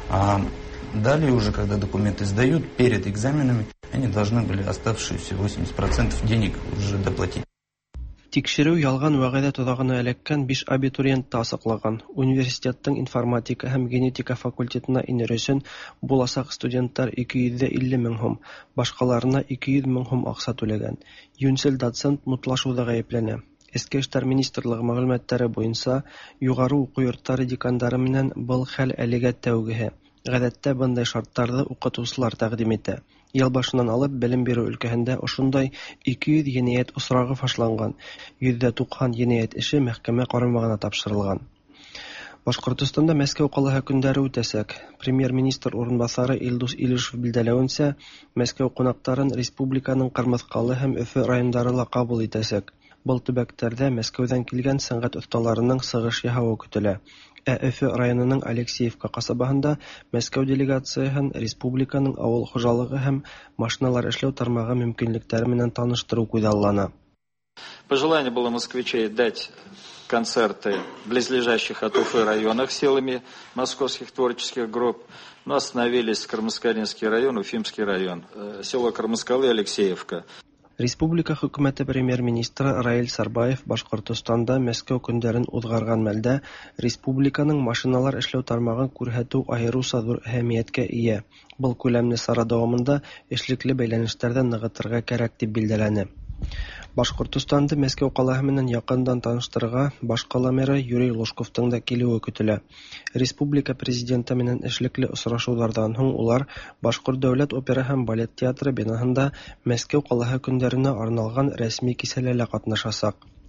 а далее уже, когда документы сдают перед экзаменами, они должны были оставшиеся восемьдесят процентов денег уже доплатить. Тикшерү ялган вәгъдә тозагына эләккән биш абитуриент та асыклаган. Университеттың информатика һәм генетика факультетына инер өчен буласак студентлар ике йөз илле мең сум, башкаларына ике йөз мең сум акча түләгән. Юнсел доцент мутлашуда гаепләнә. Эчке эшләр министрлыгы мәгълүматлары буенча, югары уку йортлары декандары менән был хәл әлегә тәүгеһе. Гадәттә бындай шартларны укытучылар тәкъдим итә. Ел башыннан алып белем бирү өлкәһендә ошондай ике йөз җинаять осрагы фашланган. йөз туксан җинаять эше мәхкәмә карамагына тапшырылган. Башкортстанда Мәскәү каласы көндәре үтәсәк. Премьер-министр урынбасары Илдус Илишев билдәләвенчә, Мәскәү кунактарын республиканың Кырмыскалы һәм Өфе районнары ла кабул итәсәк. Был төбәктәрдә Мәскәүдән килгән сәнгать осталарының сыгыш яһавы көтелә. Ә Өфе районының Алексеевка касабаһында Мәскәү делегацияһен республиканың авыл хуҗалыгы һәм машиналар эшләү тармагы мөмкинлекләре менән таныштыру күзаллана. Пожелание было москвичей дать концерты в близлежащих от Уфы районах силами московских творческих групп, но остановились Кырмыскалинский район, Уфимский район, село Кырмыскалы, Алексеевка. Республика хөкүмәте премьер-министры Раил Сарбаев Башкортостанда Мәскәү көндәрен узгарган мәлдә республиканың машиналар эшләү тармагын күрһәтү аеруча зур әһәмияткә ия. Был күләмле сара дәвамында эшлекле бәйләнешләрдә ныгытырга кирәк дип билдәләнә. Башкортостанды Мәскәү каласы менән якындан таныштырырга баш кала мэры Юрий Лужковтың да килүе көтелә. Республика президенты менән эшлекле очрашулардан соң улар Башкорт дәүләт опера һәм балет театры бинаһында Мәскәү каласы көндәренә арналган рәсми кисәләрдә катнашачак.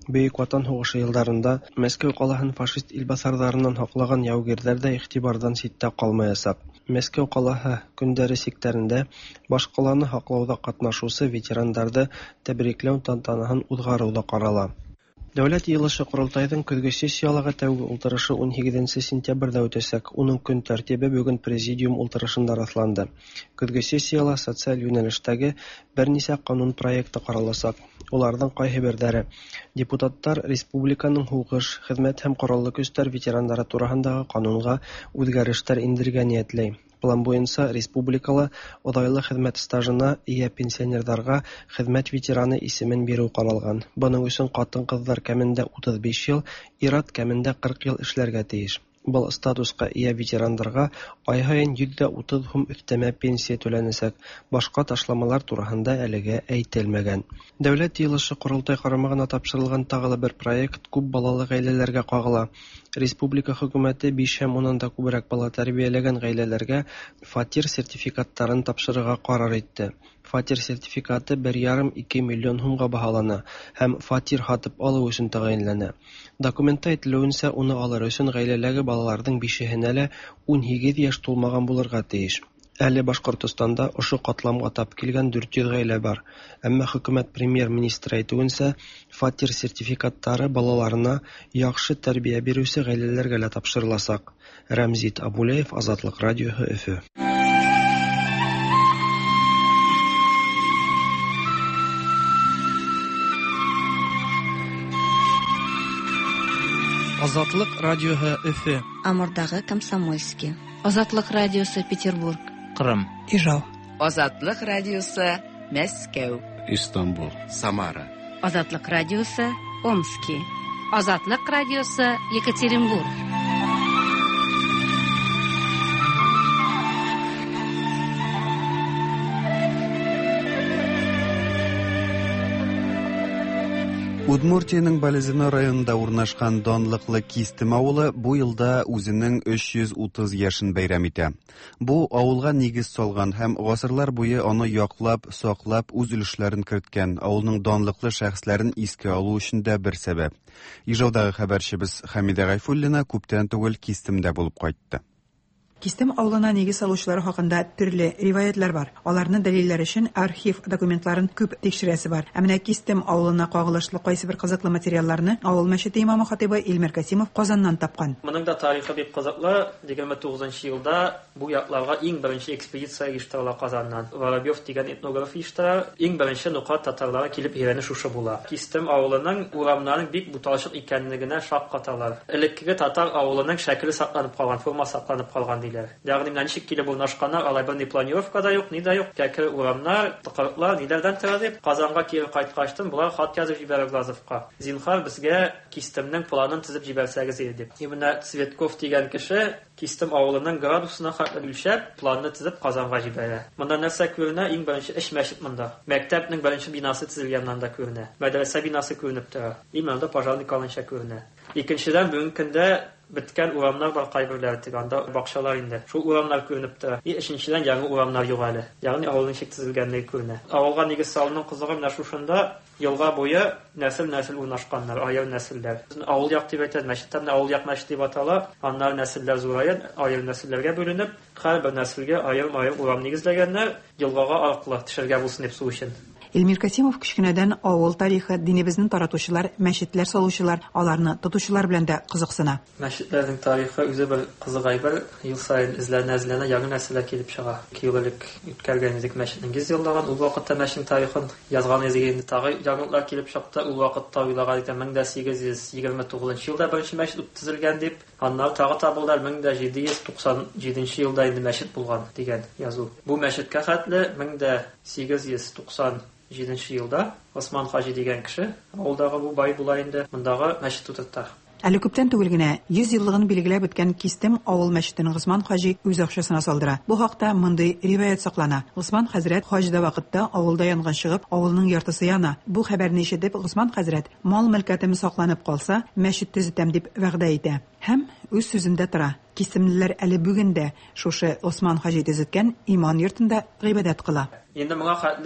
Бөек Ватан һугышы елларында Мәскәү калаһын фашист илбасарларыннан һаклаган яугирләр дә игътибардан читтә калмаячак. Мәскәү калаһы көндәре сиктерендә баш каланы һаклауда катнашучы ветерандарды тәбрикләү тантанасын узгару да карала. Дәүләт Йыелышы Курултайның көзге сессиялыгы тәүге утырышы ун һигезенче сентябрьдә үтәчәк. Уның көн тәртибе бүген президиум утырышында расланды. Көзге сессияла социаль юнәлештәге берничә канун проекты каралачак. Уларның кайберләре депутаттар республиканың хугыш, хезмәт һәм кораллы көчләр ветераннары турысындагы канунга үзгәрешләр индергән ниятләй. План буенча республикала одайлы хезмәт стажына ия пенсионерларга хезмәт ветераны исемен бирү каралган. Буның өчен хатын-кызлар кәмендә утыз биш ел, ир-ат кәмендә кырык ел эшләргә тиеш. Был статуска ия ветераннарга ай һайын йөз утыз һум өстәмә пенсия түләнәчәк. Башка ташламалар турысында әлегә әйтелмәгән. Дәүләт Йыелышы Курултай карамагына тапшырылган тагы бер проект күп балалы гаиләләргә кагыла. Республика хөкүмәте биш һәм уннан да күбрәк бала тәрбияләгән гаиләләргә фатир сертификаттарын тапшырырга карар итте. Фатир сертификаты бер ярым - ике миллион һумга баһалана һәм фатир һатып алу өчен тәгаенләнә. Документта әйтелүенчә, уны алыр өчен гаиләләге балаларның бишеһенә лә ун һигез яшь тулмаган булырга тиеш. Әле Башкортостанда ошо катламга тап килгән дүрт йөз гаилә бар. Әмма хөкүмәт премьер-министры әйтүенчә, фатир сертификаттары балаларына яхшы тәрбия бирүче гаиләләргә лә тапшырылачак. Рәмзит Абулеев, Азатлык радиоһы, Өфө. Азатлык радиоһы, Өфө. Амурдагы Комсомольский. Азатлык радиосы, Петербург. Кырым. Ижау. Азатлык радиосы, Мәскәү. Истанбул. Самара. Азатлык радиосы, Омский. Азатлык радиосы, Екатеринбург. Удмуртияның Балезина районында урнашкан данлыклы Кистем авылы бу елда үзенең өч йөз утыз яшен бәйрәм итә. Бу авылга нигез салган һәм гасырлар буе аны яклап, саклап, үз өлешләрен керткән авылның данлыклы шәхесләрен искә алу өчен дә бер сәбәп. Ижаудагы хәбәрчебез Хәмидә Гайфуллина күптән түгел Кистемдә булып кайтты. Кистем авылына нигез салучылары хакында төрле риваятлар бар. Аларны дәлилләр өчен архив документларын күп тикшерәсе бар. Ә менә Кистем авылына кагылышлы кайсы бер кызыклы материалларны авыл мәчете имамы хатыйбы Илмир Касимов Казаннан тапкан. Моның да тарихы бик кызыклы. егерме тугызынчы елда бу якларга иң беренче экспедиция оештырыла Казаннан. Воробьев дигән этнограф оештыра. Иң беренче нукат татарлары килеп йөрәне шушы була. Кистем авылының урамнарын бик буталчык икәнлегенә шак каталар. Элеккеге татар авылының шәкеле сакланып калган, форма сакланып калган. Ягъни ничек килеп урнашканнар, алай бер ни планировка да юк, ни да юк. Кәкре урамнар, тыкырыклар, ниләрдән тора дип Казанга кире кайткачтын, булар хат язып җибәрә Глазовка. Зинхар безгә Кистемнең планын төзеп җибәрсәгез иде дип. Именно Цветков дигән кеше Кистем авылының градусына хәтле үлчәп, планны төзеп Казанга җибәрә. Монда нәрсә күренә? Иң беренче эш мәчет монда. Мәктәпнең беренче бинасы төзелгәннән да күренә. Мәдрәсә бинасы күренеп тора. Именно пожарный каланча күренә. Икенчедән бүгенге көндә биткән урамнар бар, кайберләре тигәндә бакчалар инде. Шул урамнар күренеп тора. И өченчедән яңа урамнар юк әле. Ягъни авылның чик төзелгәнлеге күренә. Авылга нигез салуның кызыгы менә шушында елга буе нәсел-нәсел урнашканнар, аял нәселләр. Авыл як дип әйтәләр, мәчеттә авыл як мәчет дип атала. Аннар нәселләр зурая, аял нәселләргә бүленеп, һәр нәселгә аял-аял урам нигезләгәннәр, елгага аркылы төшәргә булсын дип су өчен. Илмир Касимов кичкенәдән авыл тарихы, динебезне таратучылар, мәчетләр салучылар, аларны тотучылар белән дә кызыксына. Мәчетләрнең тарихы үзе бер кызыгай бер, ел саен эзләнә-эзләнә яңа нәселләр килеп чыга. Килелек үткәргән идек мәчетнең йөз еллыгын, ул вакытта мәчетнең тарихын язган идек инде. Тагы яңалыклар килеп чыкты. Ул вакытта уйлаган идем мең сигез йөз егерме тугызынчы елда беренче мәчет төзелгән дип. Аннары тагы табылдылар мең җиде йөз туксан җиденче елда инде мәчет булган дигән язу. Бу мәчеткә хәтле мең сигез йөз туксан җиденче елда Осман Хаҗи дигән кеше авылдагы бу бай була инде, мондагы мәчет тутырта. Әле күптән түгел генә йөз еллыгын билгеләп үткән Кистем авыл мәчетен Госман Хаҗи үз акчасына салдыра. Бу хакта мондый риваят саклана. Госман хәзрәт хаҗда вакытта авылда янган чыгып, авылның яртысы яна. Бу хәбәрне ишетеп Госман хәзрәт мал-мөлкәтем сакланып калса, мәчет төзетәм дип вәгъдә итә. Һәм үз сүзендә тора. Кистемлеләр әле бүген дә шушы Осман Хаҗи төзеткән иман йортында гыйбадәт кыла. Инде моңа хәтле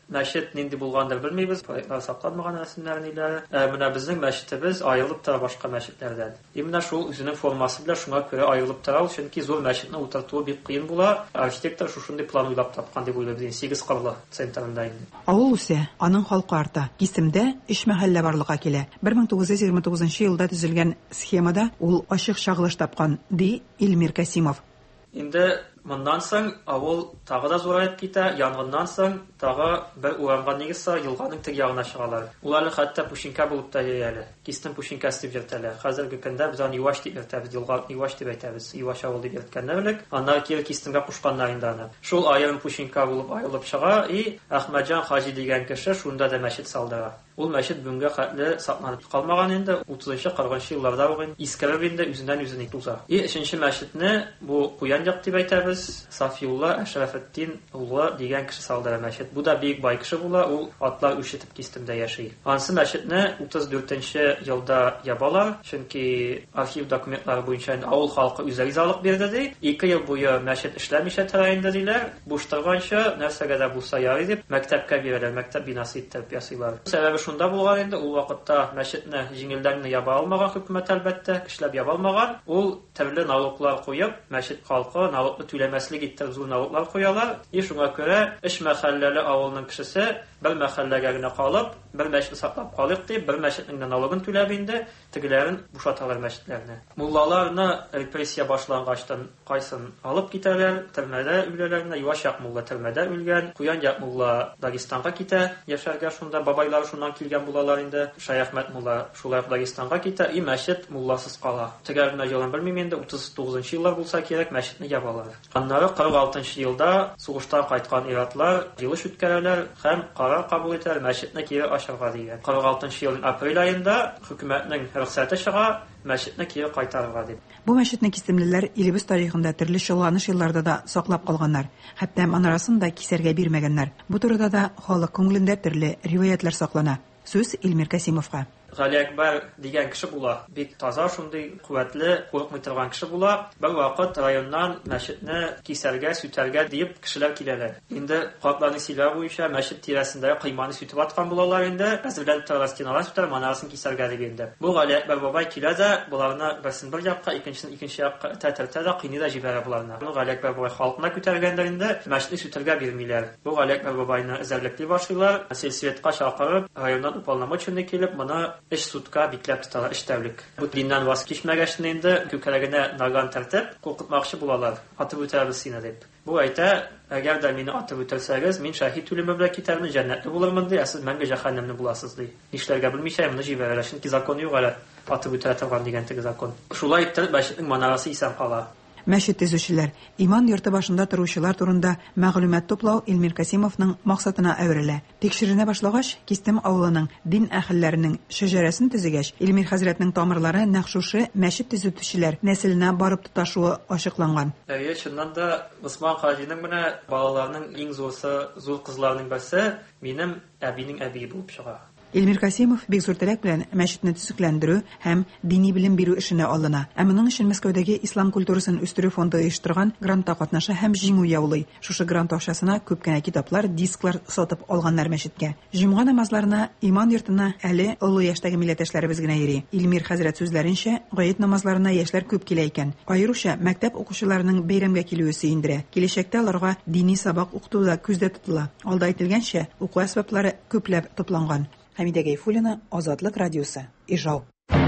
мәчет нинди булгандыр белмибез, проектлар сакланмаган рәсемнәрниләре. Менә безнең мәчетебез аерылып тора башка мәчетләрдән. Именно шул үзенең формасы белән шуңа күрә аерылып тора, чөнки зур мәчетне утыртуы бик кыен була. Архитектор шушындый план уйлап тапкан дип уйлыйм. сигез кырлы центрында инде. Авыл үсә, аның халкы арта. Кисемдә өч мәхәллә барлыкка килә. бер мең тугыз йөз егерме тугызынчы елда төзелгән схемада ул ачык чагылыш тапкан, ди Илмир Касимов. Инде моннан соң авыл тагы да зурайып китә, янгыннан соң тагы бер урамга нигезсә елганың теге ягына чыгалар. Улар хәтта Пушинка булып та йөрәләр. Кистем Пушинкасы дип йөртәләр. Хәзерге көндә без аны Юаш дип йөртәбез, елга Юаш дип әйтәбез. Юаш авыл дип йөрткәннәр. Аннан кире Кистемгә кушканнар инде аны. Шул аерым Пушинка булып аерылып чыга, и Әхмәтҗан Хаҗи дигән кеше шунда да мәчет салдыра. Ул мәчет бүгенгә хәтле сакланып калмаган инде, утызынчы кырыгынчы елларда ук искәреп инде үзеннән үзенә туза. И өченче мәчетне бу Куян-Як дип әйтәбез. Сафиулла Әшрафетдин улы дигән кеше салдыра мәчет. Бу да бик бай кеше була, ул атлар үчетеп Кистемдә яши. Ансы мәчетне утыз дүртенче елда ябалар, чөнки архив документлары буенча авыл халкы үзе ризалык бирде ди. ике ел буе мәчет эшләмичә тора инде диләр. Буш торганча нәрсәгә дә булса ярый дип мәктәпкә бирәләр, мәктәп бинасы итеп ясыйлар. Сәбәбе шунда булган инде, ул вакытта мәчетне җиңелдән генә яба алмаган хөкүмәт әлбәттә, кешеләр яба алмаган. Ул төрле налоглар куеп, мәчет халкы налогны түләмәслек итеп зур налоглар куялар. И шуңа күрә өч мәхәлләле авылның кешесе бер мәхәлләгә генә калып, бер мәчет саклап калык дип, бер мәчетнең налогын түләп инде, тегеләрен бушаталар мәчетләрне. Муллаларны репрессия башлангачтан кайсын алып китәләр, төрмәдә үләләрне, Юаш-Як мулла төрмәдә үлгән, Куян-Як мулла Дагестанга китә, яшәргә шунда бабайлар шуннан килгән булалар инде. Шаяхмәт мулла шулай Дагестанга китә, и мәчет мулласыз кала. Тегәренә елын белмим инде, утыз тугызынчы еллар булса кирәк, мәчетне ябалар. Аннары кырык алтынчы елда сугыштан кайткан иратлар җыелыш үткәрәләр һәм карар кабул итәләр мәчетне кире ачарга дигән. кырык алтынчы елның апрель аенда хөкүмәтнең рөхсәте чыга, мәчетне кире кайтарырга дип. Бу мәчетне кистемлеләр илебез тарихында төрле чолганыш елларда да саклап калганнар, хәтта анарасын да кисәргә бирмәгәннәр. Бу турыда да халык күңелендә төрле риваятлар саклана. Сүз Илмир Касимовка. Гали Әкбәр дигән кеше була. Бик таза, шундый куәтле, курыкмый торган кеше була. Бер вакыт районнан мәчетне кисәргә, сүтәргә дип кешеләр киләләр. Инде катларның сөйләү буенча мәчет тирәсендә кыйманы сүтеп аткан булалар инде. Әзерләнеп торган стеналар сүтәр, манарасын кисәргә дип инде. Бу Гали Әкбәр бабай килә дә, буларны берсен бер якка, икенчесен икенче якка тәтәртә дә кыйный да җибәрә буларны. Бу Гали Әкбәр бабай халкына күтәргәндә инде, мәчетне сүтәргә бирмиләр. Бу Гали Әкбәр бабайны эзәрлекли башлыйлар. Сельсоветка чакырып, районнан уполномоченный килеп, моны эш сутка бикләп тоталар, эш тәүлек. Бу диннән ваз кичмәгәчне инде күкрәгенә наган тәртеп, куркытмакчы булалар. Атып үтәбез сине дип. Бу әйтә, әгәр дә мине атып үтәсәгез, мин шаһид үлеме белән китәрмен, җәннәтле булырмын ди, ә сез мәңге җәһәннәмне буласыз ди. Нишләргә белмичә моны җибәрәләр, чөнки закон юк әле. Атып үтә торган дигән теге закон. Шулай итеп, мәчетнең манарасы исән кала. Мәчет төзүчеләр, иман йорты башында торучылар турында мәгълүмат туплау Илмир Касимовның максатына әверелә. Тикшеренә башлагач, Кистем авылының дин әһелләренең шәҗәрәсен төзегәч, Илмир хәзрәтнең тамырлары нәкъ шушы мәчет төзүчеләр нәселенә барып тоташуы ачыкланган. Әйе, шуннан да Усман хаҗиның менә балаларының иң зурсы, зур кызларының берсе минем әбинең әбие булып чыга. Илмир Касимов бик зур теләк белән мәчетне төзекләндерү һәм дини белем бирү эшенә алына. Ә моның өчен Мәскәүдәге ислам культурасын үстерү фонды оештырган грантта катнаша һәм җиңү яулый. Шушы грант акчасына күп кенә китаплар, дисклар сатып алганнар мәчеткә. Җомга намазларына, иман йортына әле олы яшьтәге милләттәшләребез генә йөри. Илмир хәзрәт сүзләренчә, гает намазларына яшьләр күп килә икән. Аеруча мәктәп укучыларының бәйрәмгә килүе сөендерә. Киләчәктә аларга дини сабак укытуда күздә тотыла. Алда әйтелгәнчә, уку әсбаплары күпләп тупланган. Хәмидә Гайфуллина, Азатлык радиосы, Ижау.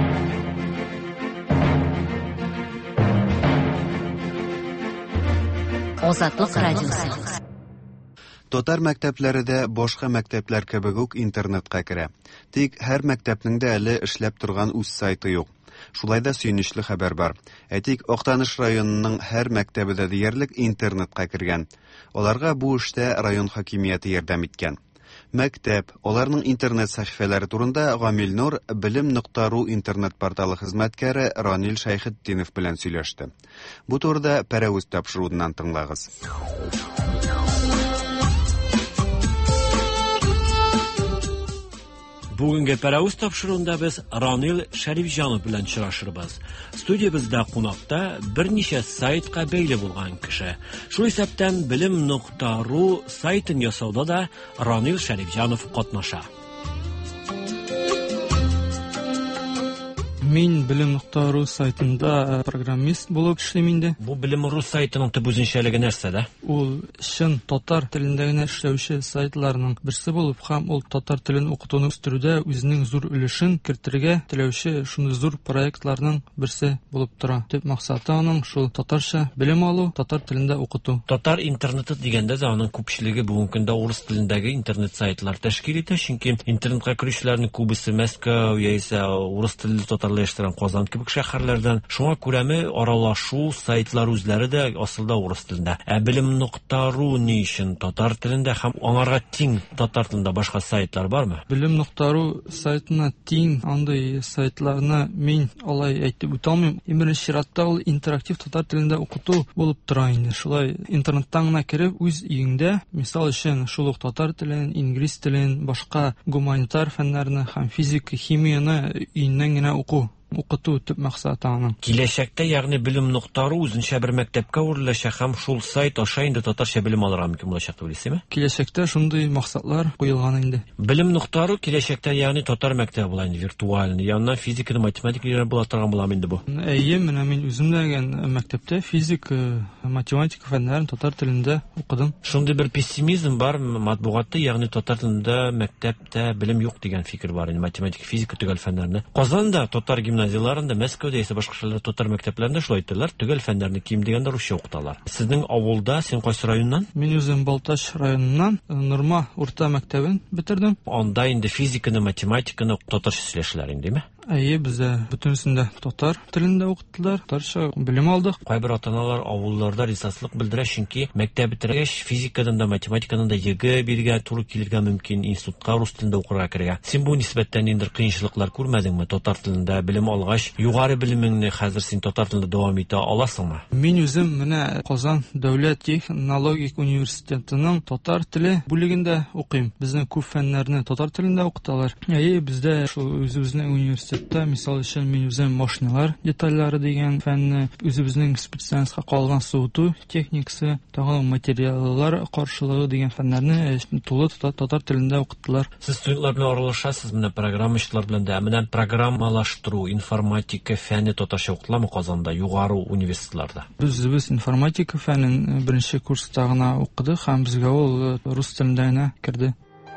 Азатлык радиосы. Татар мәктәпләре дә башка мәктәпләр кебек үк интернетка керә. Тик һәр мәктәпнең дә әле эшләп торган үз сайты юк. Шулай да сөйнечле хәбәр бар. Әтик Актаныш районының һәр мәктәбендә диярлек интернетка кергән. Аларга бу эштә район хакимияте ярдәм иткән. Мәктәп, аларның интернет сәхифәләре турында Гамил Нур билем нокта ру интернет порталы хезмәткәре Ранил Шәйхетдинов белән сөйләште. Бу турыда пәрәвез тапшыруыннан тыңлагыз. Бүгенге паравуз тапшыруында без Ранил Шәрифҗанов белән очрашырбыз. Студиябызда кунакта берничә сайтка бәйле булган кеше. Шул исәптән билем нокта ру сайтын ясауда да Ранил Шәрифҗанов катнаша. Мин билем нокта ру сайтында программист булып эшлим инде. Бу билем ру сайтының төп үзенчәлеге нәрсәдә? Ул чын татар телендә генә эшләүче сайтларның берсе булып, һәм ул татар телен укытуны үстерүдә үзенең зур өлешен кертергә теләүче шундый зур проектларның берсе булып тора. Төп максаты аның шул татарча белем алу, татар телендә укыту. Татар интернеты дигәндә дә аның күпчелеге бүгенге көндә урыс телендәге интернет сайтлар тәшкил итә, чөнки интернетка керүчеләрнең күбесе Мәскәү яисә урыс телле татар яшьтән Казан кебек шәһәрләрдән. Шуңа күрәме аралашу сайтлар үзләре дә асылда урыс телендә. Ә билем нокта ру ни өчен татар телендә һәм аңарга тиң татар телендә башка сайтлар бармы? билем нокта ру сайтына тиң андый сайтларны мин алай әйтеп үтә алмыйм. Беренче чиратта ул интерактив татар телендә укыту булып тора инде. Шулай интернеттан гына кереп үз өеңдә, мисал өчен шул ук татар телен, инглиз телен, башка гуманитар фәннәрне һәм физика, химияны өеңнән генә уку. Укыту төп максаты аның. Киләчәктә, ягъни билем нокта ру үзенчә бер мәктәпкә үреләчәк һәм шул сайт аша инде татарча белем алырга мөмкин булачак дип уйлыйсызмы? Киләчәктә шундый максатлар куелган инде. Билем нокта ру киләчәктә, ягъни татар мәктәбе була инде, виртуаль, янына физика, математика була торган була инде бу. Әйе, менә мин үзем дәгән мәктәптә физика, математика фәннәрен татар телендә укыдым. Шундый бер пессимизм бар матбугатта, ягъни татар телендә мәктәптә белем юк дигән фикер бар инде, математика, физика төгәл фәннәрне. Казанда татар гимназияларында, Мәскәүдә исә башка шәһәрләрдә татар мәктәпләрендә шулай итәләр, төгәл фәннәрне ким дигәндә русча укыталар. Сезнең авылда, син кайсы районнан? Мин үзем Балтач районыннан, Норма урта мәктәбен бетердем. Анда инде физиканы, математиканы татарча сөйләшәләр инде, Әйе, бездә бөтенсендә татар телендә укыттылар, татарча белем алдык. Кайбер ата-аналар авылларда ризасызлык белдерә, чөнки мәктәп бетергәч физикадан да, математикадан да йөге биргә туры килергә мөмкин, институтка рус телендә укырга керергә. Син бу нисбәттән инде кыенчылыклар күрмәдеңме? Татар телендә белем алгач, югары белемеңне хәзер син татар телендә дәвам итә аласыңмы? Мин үзем менә Казан дәүләт технологик университетының татар теле бүлегендә укыйм. Безнең күп фәннәрне татар телендә укыталар. Әйе, бездә шул үзебезнең университет мисал өчен мин үзем машиналар детальлары дигән фәнне, үзебезнең специалистка калган суыту техникасы, тагын материаллар каршылыгы дигән фәннәрне тулы татар телендә укыттылар. Сез студентлар белән аралашасыз, менә программистлар белән дә, менә программалаштыру, информатика фәне татарча укытыламы Казанда, югары университетларда? Без без информатика фәнен беренче курста гына укыдык һәм безгә ул рус телендә генә керде.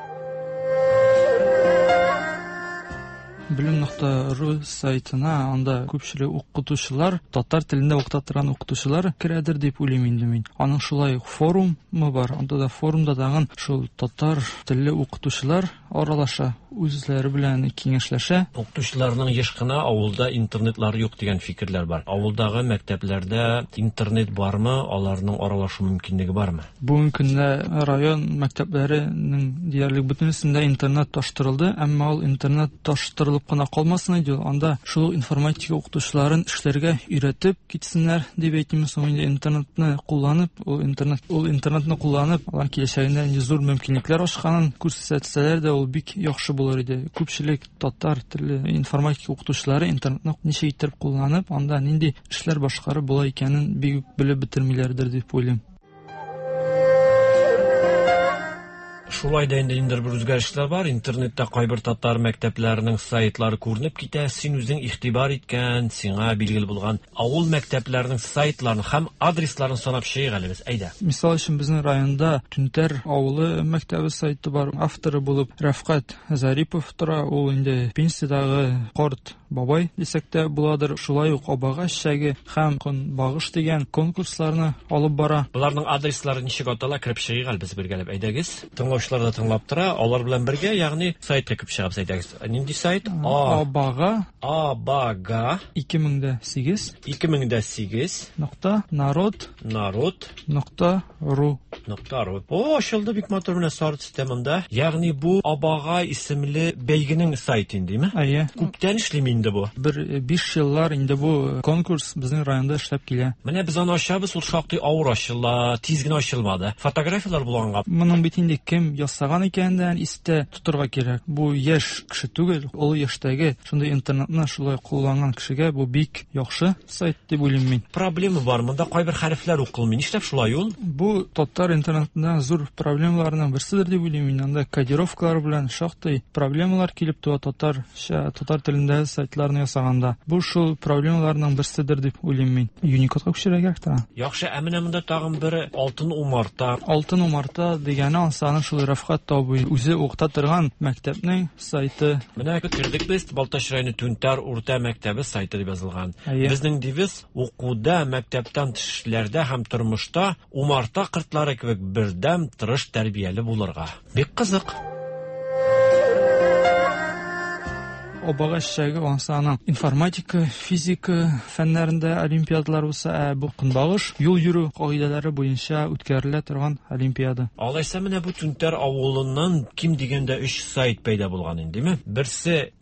билем нокта ру сайтына анда күпчелек укытучылар, татар телендә укыта торган укытучылар керәдер дип уйлыйм инде мин. Аның шулай форумы бар, анда да форумда дагы шул татар телле укытучылар аралаша, үзләре белән киңәшләшә. Укытучыларның еш кына авылда интернетлар юк дигән фикерләр бар. Авылдагы мәктәпләрдә интернет бармы, аларның аралашу мөмкинлеге бармы? Бүгенге көндә район мәктәпләренең диярлек бөтенсендә интернет таштырылды, әмма ул интернет таштырылып кына калмасын иде. Анда шул информатика укытучыларын эшләргә өйрәтеп китсеннәр дип әйтим. Соң инде интернетны кулланып, ул интернет ул интернетны кулланып, алар киләчәгендә инде зур мөмкинлекләр ачканын күрсәтсәләр дә ул бик яхшы булыр иде. Күпчелек татар теле информатика укытучылары интернетны ничә итеп кулланып, анда нинди эшләр башкарып була икәнен бик белеп бетермиләрдер дип уйлыйм. Шулай да инде инде бер үзгәрешләр бар. Интернетта кайбер татар мәктәпләренең сайтлары күренеп китә. Син үзең игътибар иткән, сиңа билгеле булган авыл мәктәпләренең сайтларын һәм адресларын санап чыгыйк әле без. Әйдә. Мисал өчен безнең районда Түнтәр авылы мәктәбе сайты бар. Авторы булып Рафкат Зарипов тора. Ул инде пенсиядагы карт бабай дисәк тә буладыр. Шулай ук Абагач шәге һәм Багыш дигән конкурсларны алып бара. Буларның адреслары ничек атала, кирип чыгыйк әле без бергәләп. Әйдәгез. Тыңлаучылар да тыңлап тора. Алар белән бергә, ягъни сайтка кирип чыгып әйдәгез. Нинди сайт? Абага Абага ике мең сигез ике мең сигез нокта народ народ нокта ру нокта ру. О, ачылды бик матур менә сарт системында. Ягъни бу Абага исемле бәйгенең сайты индеме? Әйе. Күптән эшлим инде бу. Бер биш еллар инде бу конкурс безнең районда эшләп килә. Менә без аны ачабыз, ул шактый авыр ачыла, тиз генә ачылмады. Фотографиялар булганга. Моның бит инде кем ясаган икәнен истә тотырга кирәк. Бу яшь кеше түгел, ул яшьтәге шундый интернетны шулай кулланган кешегә бу бик яхшы сайт дип уйлыйм мин. Проблема бар, монда кайбер хәрефләр укылмый. Нишләп шулай ул? Бу татар интернетында зур проблемаларның берседер дип уйлыйм мин. Анда кодировкалар белән шактый проблемалар килеп туа татарча, татар телендә сайтларны ясаганда. Бу шул проблемаларның берседер дип уйлыйм мин. Юникодка күчерергә кирәк тора. Яхшы, ә менә монда тагын бер алтын умарта. Алтын умарта дигәне ансаны шул Рафкат табый үзе укыта торган мәктәпнең сайты. Менә кирдек без Балтач районы Түнтәр урта мәктәбе сайты дип язылган. Безнең девиз укуда, мәктәптән төшләрдә һәм тормышта умарта кыртлары кебек бердәм, тырыш, тәрбияле булырга. Бик кызык. Обага шәге ансаның информатика, физика фәннәрендә олимпиадалар булса, ә бу көнбагыш юл йөрү кагыйдәләре буенча үткәрелә торган олимпиада. Алайса менә бу Түнтәр авылыннан ким дигәндә өч сайт пайда булган индеме? Берсе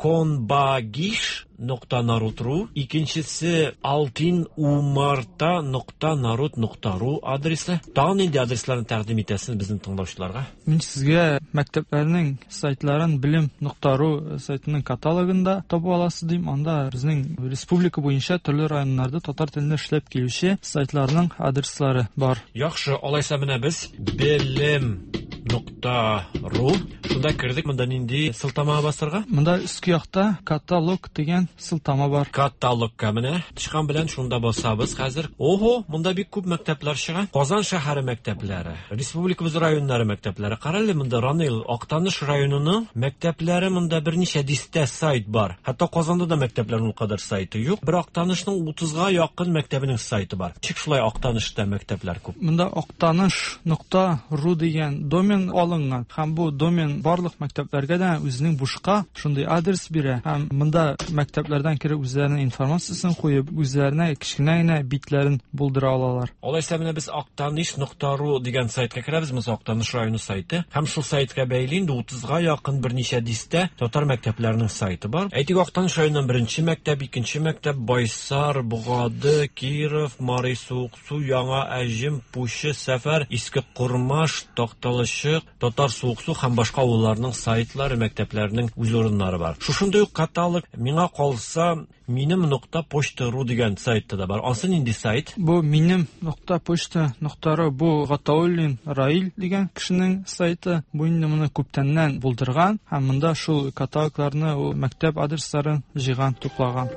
Конбагиш нокта нарутру, икенчесе алтин умарта нокта нарут нокта ру адресы. Тагын инде адресларын тәкъдим итәсез безнең тыңлаучыларга. Мин сезгә мәктәпләрнең сайтларын билем нокта ру сайтының каталогында таба аласыз дим. Анда безнең республика буенча төрле районнарда татар телендә эшләп килүче сайтларның адреслары бар. Яхшы, алайса менә без билем нокта ру шунда кирдек. Монда нинди сылтама басырга? Монда үске якта каталог дигән сылтама бар. Каталогка менә тышкан белән шунда басабыз хәзер. Ого, монда бик күп мәктәпләр чыга. Казан шәһәре мәктәпләре, республикабыз районнары мәктәпләре. Карале, монда Ранил, Актаныш районының мәктәпләре, монда берничә дистә сайт бар. Хәтта Казанда да мәктәпләрнең кадәр сайты юк. Бер Актанышның утызга якын мәктәбенең сайты бар. Чик шулай Актанышта мәктәпләр күп. Монда актаныш нокта ру дигән домен алынган. Һәм бу домен барлык мәктәпләргә дә үзенең бушка шундый адрес бирә. Һәм монда мәктәпләрдән кирәк үзләренең информациясын куеп, үзләренә кичкенә генә битләрен булдыра алалар. Алайса менә без актаныш нокта ру дигән сайтка керәбез. Без Актаныш районы сайты. Һәм шул сайтка бәйле инде утызга якын берничә дистә татар мәктәпләренең сайты бар. Әйтик, Актаныш районының беренче мәктәп, икенче мәктәп, Байсар, Бугады, Киров, Мари Сууксу, Яңа Әҗем, Пушы, Сәфәр, Иске Курмаш, Такталышык, Татар Сууксу һәм башка авылларның сайтлары, мәктәпләренең үз урыннары бар. Шушындый ук каталог миңа калса минем нокта почта ру дигән сайтта да бар. Ансы нинди сайт? Бу минем нокта почта нокта ру бу Гатауллин Раил дигән кешенең сайты. Бу инде моны күптәннән булдырган һәм монда шул каталогларны, мәктәп адресларын җыйган, туплаган.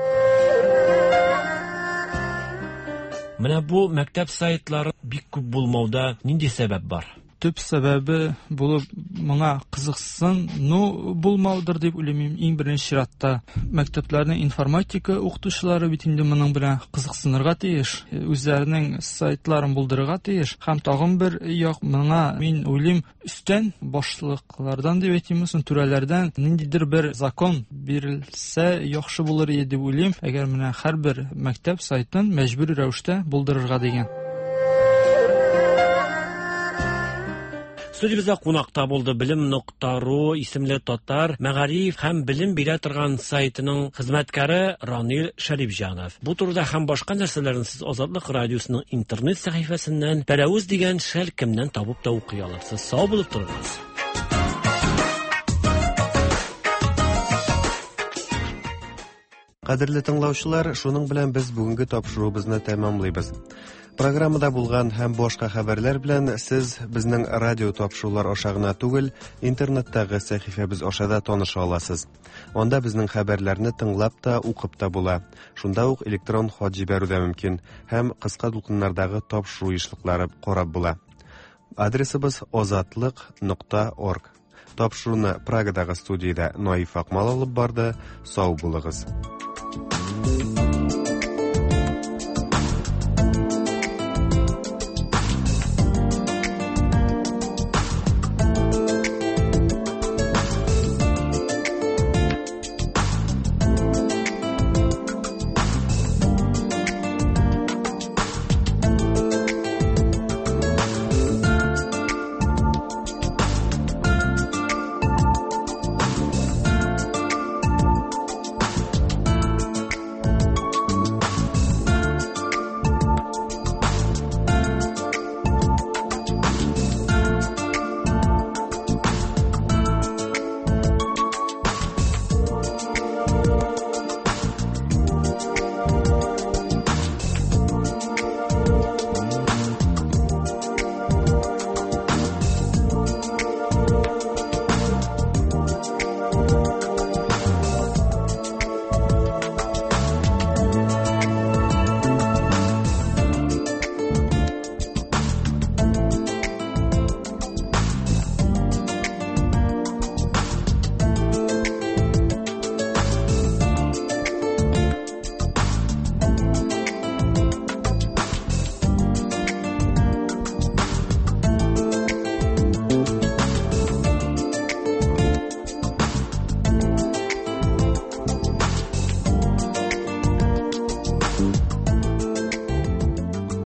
Менә бу мәктәп сайтлары бик күп булмауда нинди сәбәп бар? Төп сәбәбе булып моңа кызыксын, ну булмаудыр дип уйлыйм. Иң беренче чиратта мәктәпләрнең информатика укытучылары бит инде моның белән кызыксынырга тиеш, үзләренең сайтларын булдырырга тиеш. Һәм тагын бер як моңа мин уйлыйм, өстән башлыклардан дип әйтим, түрәләрдән ниндидер бер закон бирелсә яхшы булыр иде дип уйлыйм. Әгәр менә һәрбер мәктәп сайтын мәҗбүри рәвештә булдырырга дигән. Студиябызда кунакта булды билем нокта ру исемле татар мәгариф һәм билем бирә торган сайтының хезмәткәре Ранил Шәрифҗанов. Бу турыда һәм башка нәрсәләрне сез Азатлык радиосының интернет сәхифәсеннән Пәрәвез дигән шәл кемнән табып та укый алырсыз. Сау булып торыгыз. Кадерле тыңлаучылар, шуның белән без бүгенге тапшыруыбызны тәмамлыйбыз. Программада булган һәм башка хәбәрләр белән сез безнең радио тапшырулар аша гына түгел, интернеттагы сәхифәбез аша да таныша аласыз. Анда безнең хәбәрләрне тыңлап та, укып та була. Шунда ук электрон хат җибәрү дә мөмкин һәм кыска дулкыннардагы тапшыру эшлекләре карап була. Адресыбыз озатлык нокта орг. Тапшыруны Прагадагы студиядә Наиф Акмал алып барды. Сау булыгыз.